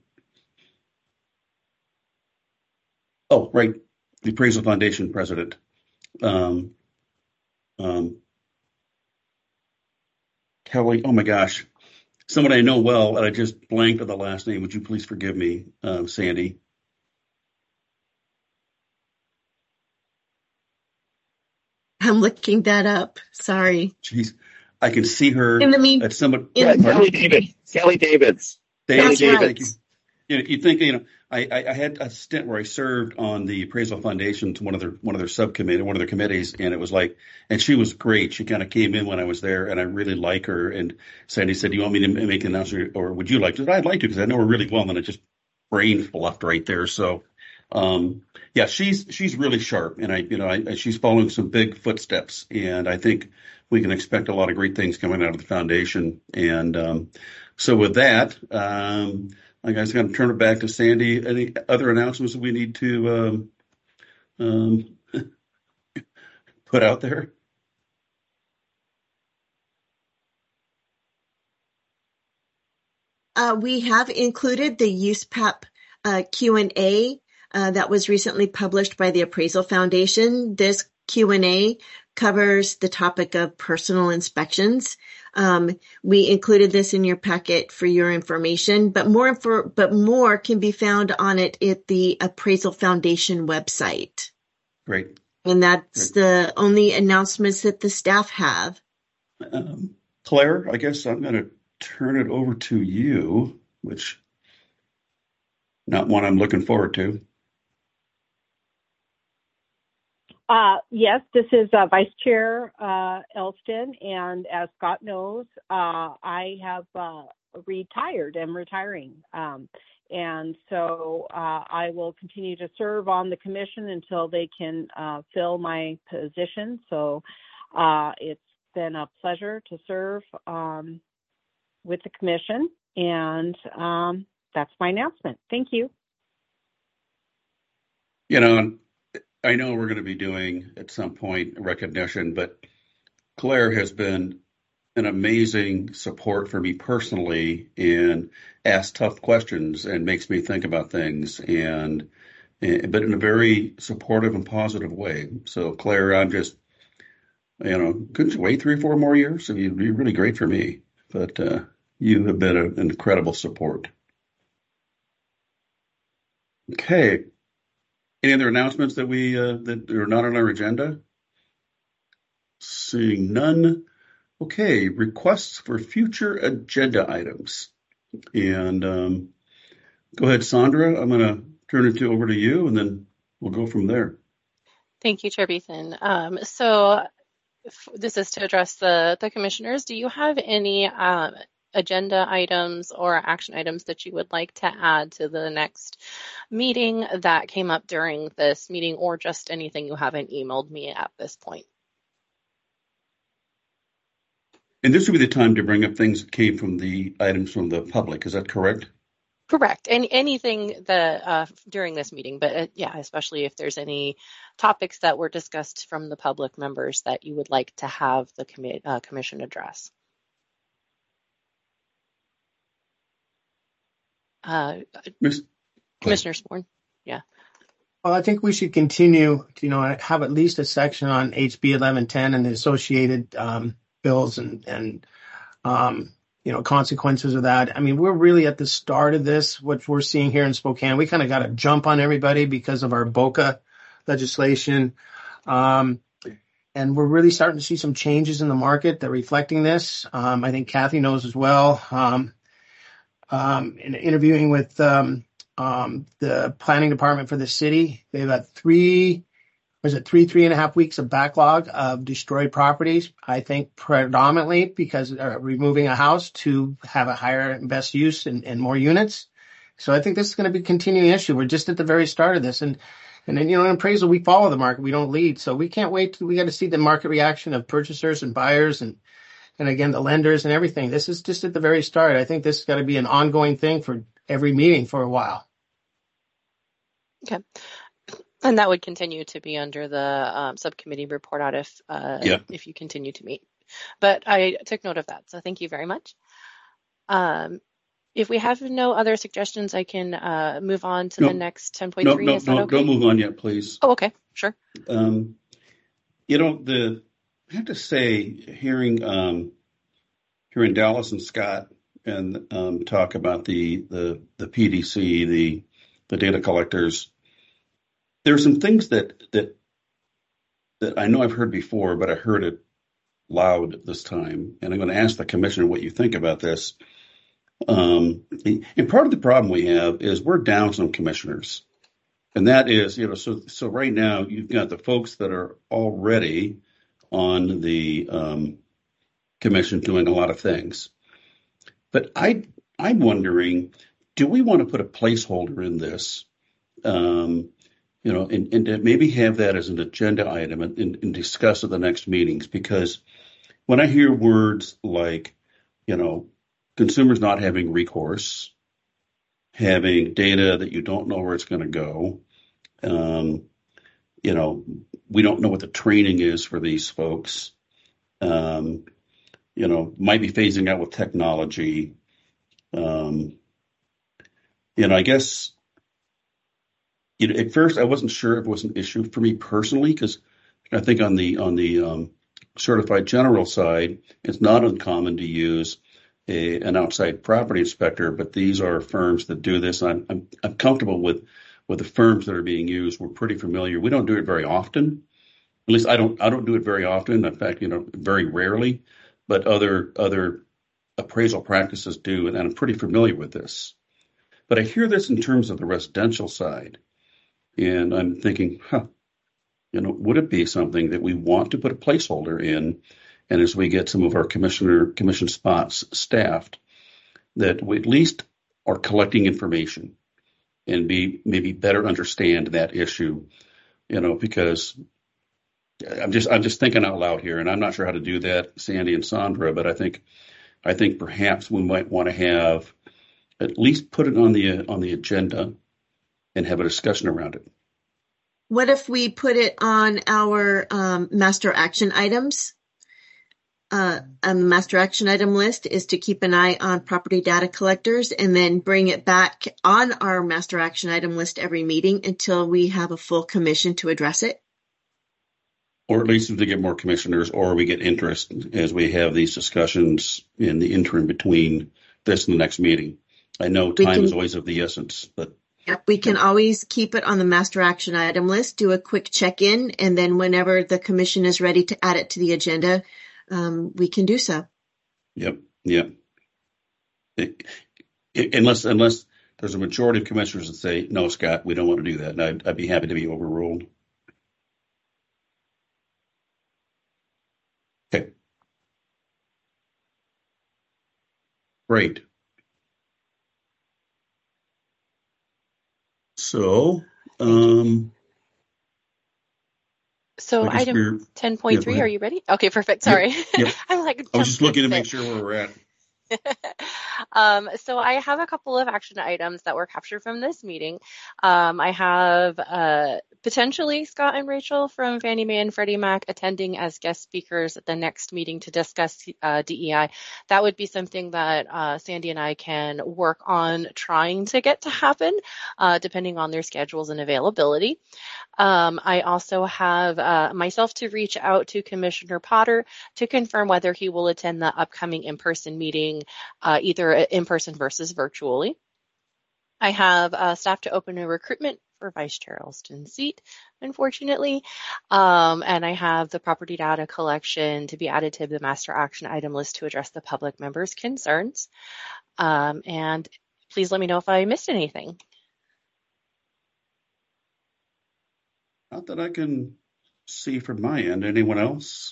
oh, right, the Appraisal Foundation president, um, um, Kelly. Oh my gosh, someone I know well, and I just blanked on the last name. Would you please forgive me, uh, Sandy? I'm looking that up. Sorry. Jeez. I can see her in the mean, at somebody. Yeah, Kelly David. Kelly Davids. Kelly David. Right. Thank you. You know, you think you know? I, I, I had a stint where I served on the Appraisal Foundation to one of their one of their subcommittee, one of their committees, and it was like, and she was great. She kind of came in when I was there, and I really like her. And Sandy said, "Do you want me to make an announcement, or would you like to?" I'd like to because I know her really well, and then it just brain fluffed right there. So, um, yeah, she's she's really sharp, and I you know I, she's following some big footsteps, and I think we can expect a lot of great things coming out of the foundation. And um, so with that, um, I guess I'm going to turn it back to Sandy. Any other announcements that we need to um, um, put out there? Uh, we have included the U S P A P uh, Q and A uh, that was recently published by the Appraisal Foundation. This Q and A covers the topic of personal inspections. Um, we included this in your packet for your information, but more for, but more can be found on it at the Appraisal Foundation website. Great. And that's the only announcements that the staff have. Um, Claire, I guess I'm going to turn it over to you, which not one I'm looking forward to. Uh, yes, this is uh, Vice Chair uh, Elston, and as Scott knows, uh, I have uh, retired. I'm retiring, um, and so uh, I will continue to serve on the commission until they can uh, fill my position. So uh, it's been a pleasure to serve um, with the commission, and um, that's my announcement. Thank you. You know, I know we're going to be doing at some point a recognition, but Claire has been an amazing support for me personally and asks tough questions and makes me think about things, and, and but in a very supportive and positive way. So Claire, I'm just, you know, couldn't you wait three or four more years? It'd be really great for me, but uh, you have been a, an incredible support. Okay. Any other announcements that we uh, that are not on our agenda? Seeing none. Okay, requests for future agenda items. And um, go ahead, Sandra. I'm going to turn it to, over to you, and then we'll go from there. Thank you, Chair Beathan. Um, so f- this is to address the, the commissioners. Do you have any um, agenda items or action items that you would like to add to the next meeting that came up during this meeting, or just anything you haven't emailed me at this point? And this would be the time to bring up things that came from the items from the public. Is that correct? Correct. And anything that uh, during this meeting, but uh, yeah, especially if there's any topics that were discussed from the public members that you would like to have the commi- uh, commission address. Uh, Miz Commissioner Sporn, yeah. Well, I think we should continue to, you know, have at least a section on H B eleven ten and the associated um, bills and, and um, you know, consequences of that. I mean, we're really at the start of this, what we're seeing here in Spokane. We kind of got to jump on everybody because of our BOCA legislation. Um, and we're really starting to see some changes in the market that are reflecting this. Um, I think Kathy knows as well. Um, um, in interviewing with um, um, the planning department for the city, they've got three, was it three, three and a half weeks of backlog of destroyed properties. I think predominantly because they're removing a house to have a higher and best use and, and more units. So I think this is going to be a continuing issue. We're just at the very start of this. And, and then, you know, in appraisal, we follow the market. We don't lead. So we can't wait. To, we got to see the market reaction of purchasers and buyers and, and again, the lenders and everything. This is just at the very start. I think this has got to be an ongoing thing for every meeting for a while. Okay. And that would continue to be under the um, subcommittee report out if uh, yeah. if you continue to meet. But I took note of that, so thank you very much. Um, if we have no other suggestions, I can uh, move on to no, the next ten point three. No, no, Is that no, okay? Don't move on yet, please. Oh, okay, sure. Um, you know, the I have to say, hearing um, hearing Dallas and Scott and um, talk about the the the P D C, the the data collectors. There are some things that that that I know I've heard before, but I heard it loud this time, and I'm going to ask the commissioner what you think about this. Um, and part of the problem we have is we're down some commissioners, and that is, you know, so so right now you've got the folks that are already on the um, commission doing a lot of things, but I I'm wondering, do we want to put a placeholder in this? Um, You know, and, and to maybe have that as an agenda item and, and, and discuss at the next meetings, because when I hear words like, you know, consumers not having recourse, having data that you don't know where it's going to go, um, you know, we don't know what the training is for these folks, um, you know, might be phasing out with technology. Um, you know, I guess. You know, at first, I wasn't sure if it was an issue for me personally, because I think on the on the um, certified general side, it's not uncommon to use a, an outside property inspector, but these are firms that do this. I'm, I'm I'm comfortable with with the firms that are being used. We're pretty familiar. We don't do it very often, At least I don't I don't do it very often. In fact, you know, very rarely. But other other appraisal practices do, and I'm pretty familiar with this. But I hear this in terms of the residential side, and I'm thinking, huh, you know, would it be something that we want to put a placeholder in, and as we get some of our commissioner commission spots staffed, that we at least are collecting information and be maybe better understand that issue, you know, because I'm just I'm just thinking out loud here, and I'm not sure how to do that, Sandy and Sandra, but I think I think perhaps we might want to have at least put it on the on the agenda and have a discussion around it. What if we put it on our um, master action items? Uh, on the master action item list is to keep an eye on property data collectors and then bring it back on our master action item list every meeting until we have a full commission to address it. Or at least to get more commissioners, or we get interest as we have these discussions in the interim between this and the next meeting. I know time can, is always of the essence, but yeah, we can always keep it on the master action item list, do a quick check-in, and then whenever the commission is ready to add it to the agenda, um, we can do so. Yep, yep. It, it, unless unless there's a majority of commissioners that say, no, Scott, we don't want to do that, and I'd, I'd be happy to be overruled. Okay. Great. So, um, so item ten point three, yeah, are you ready? Okay, perfect. Sorry. Yep, yep. I'm like, I was just looking to make sure where we're at. um, so I have a couple of action items that were captured from this meeting. Um, I have uh, potentially Scott and Rachel from Fannie Mae and Freddie Mac attending as guest speakers at the next meeting to discuss uh, D E I. That would be something that uh, Sandy and I can work on trying to get to happen, uh, depending on their schedules and availability. Um, I also have uh, myself to reach out to Commissioner Potter to confirm whether he will attend the upcoming in-person meeting, uh, either in person versus virtually. I have uh, staff to open a recruitment for Vice Chair Elston's seat, unfortunately. Um, and I have the property data collection to be added to the master action item list to address the public members' concerns. Um, and please let me know if I missed anything. Not that I can see from my end. Anyone else?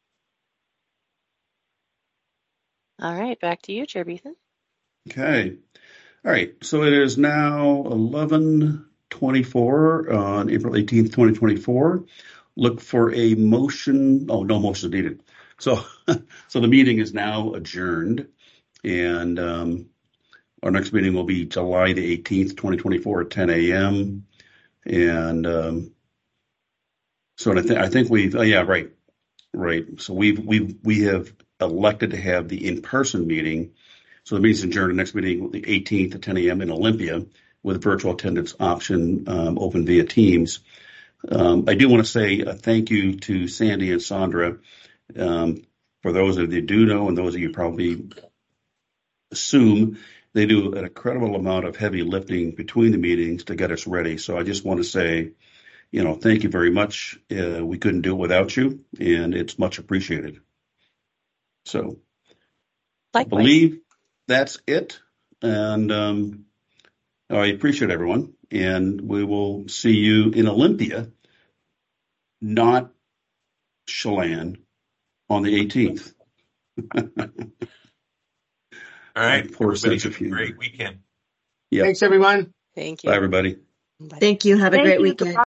All right, back to you, Chair Beathan. Okay. All right. So it is now eleven twenty-four on April eighteenth, twenty twenty-four. Look for a motion. Oh, no motion needed. So, so the meeting is now adjourned, and um, our next meeting will be July the eighteenth, twenty twenty-four at ten a.m. And um, so I, th- I think we've, oh, yeah, right, right. So we've, we've, we have elected to have the in-person meeting. So the meeting's adjourned. The next meeting will be the eighteenth at ten a.m. in Olympia with virtual attendance option um, open via Teams. Um, I do want to say a thank you to Sandy and Sandra. Um, for those of you who do know, and those of you probably assume, they do an incredible amount of heavy lifting between the meetings to get us ready. So I just want to say, you know, thank you very much. Uh, we couldn't do it without you, and it's much appreciated. So Likewise. I believe that's it. And um, I appreciate everyone. And we will see you in Olympia, not Chelan, on the eighteenth. All right. Poor Everybody have a great weekend. Yep. Thanks, everyone. Thank you. Bye, everybody. Thank you. Have a Thank great you. weekend.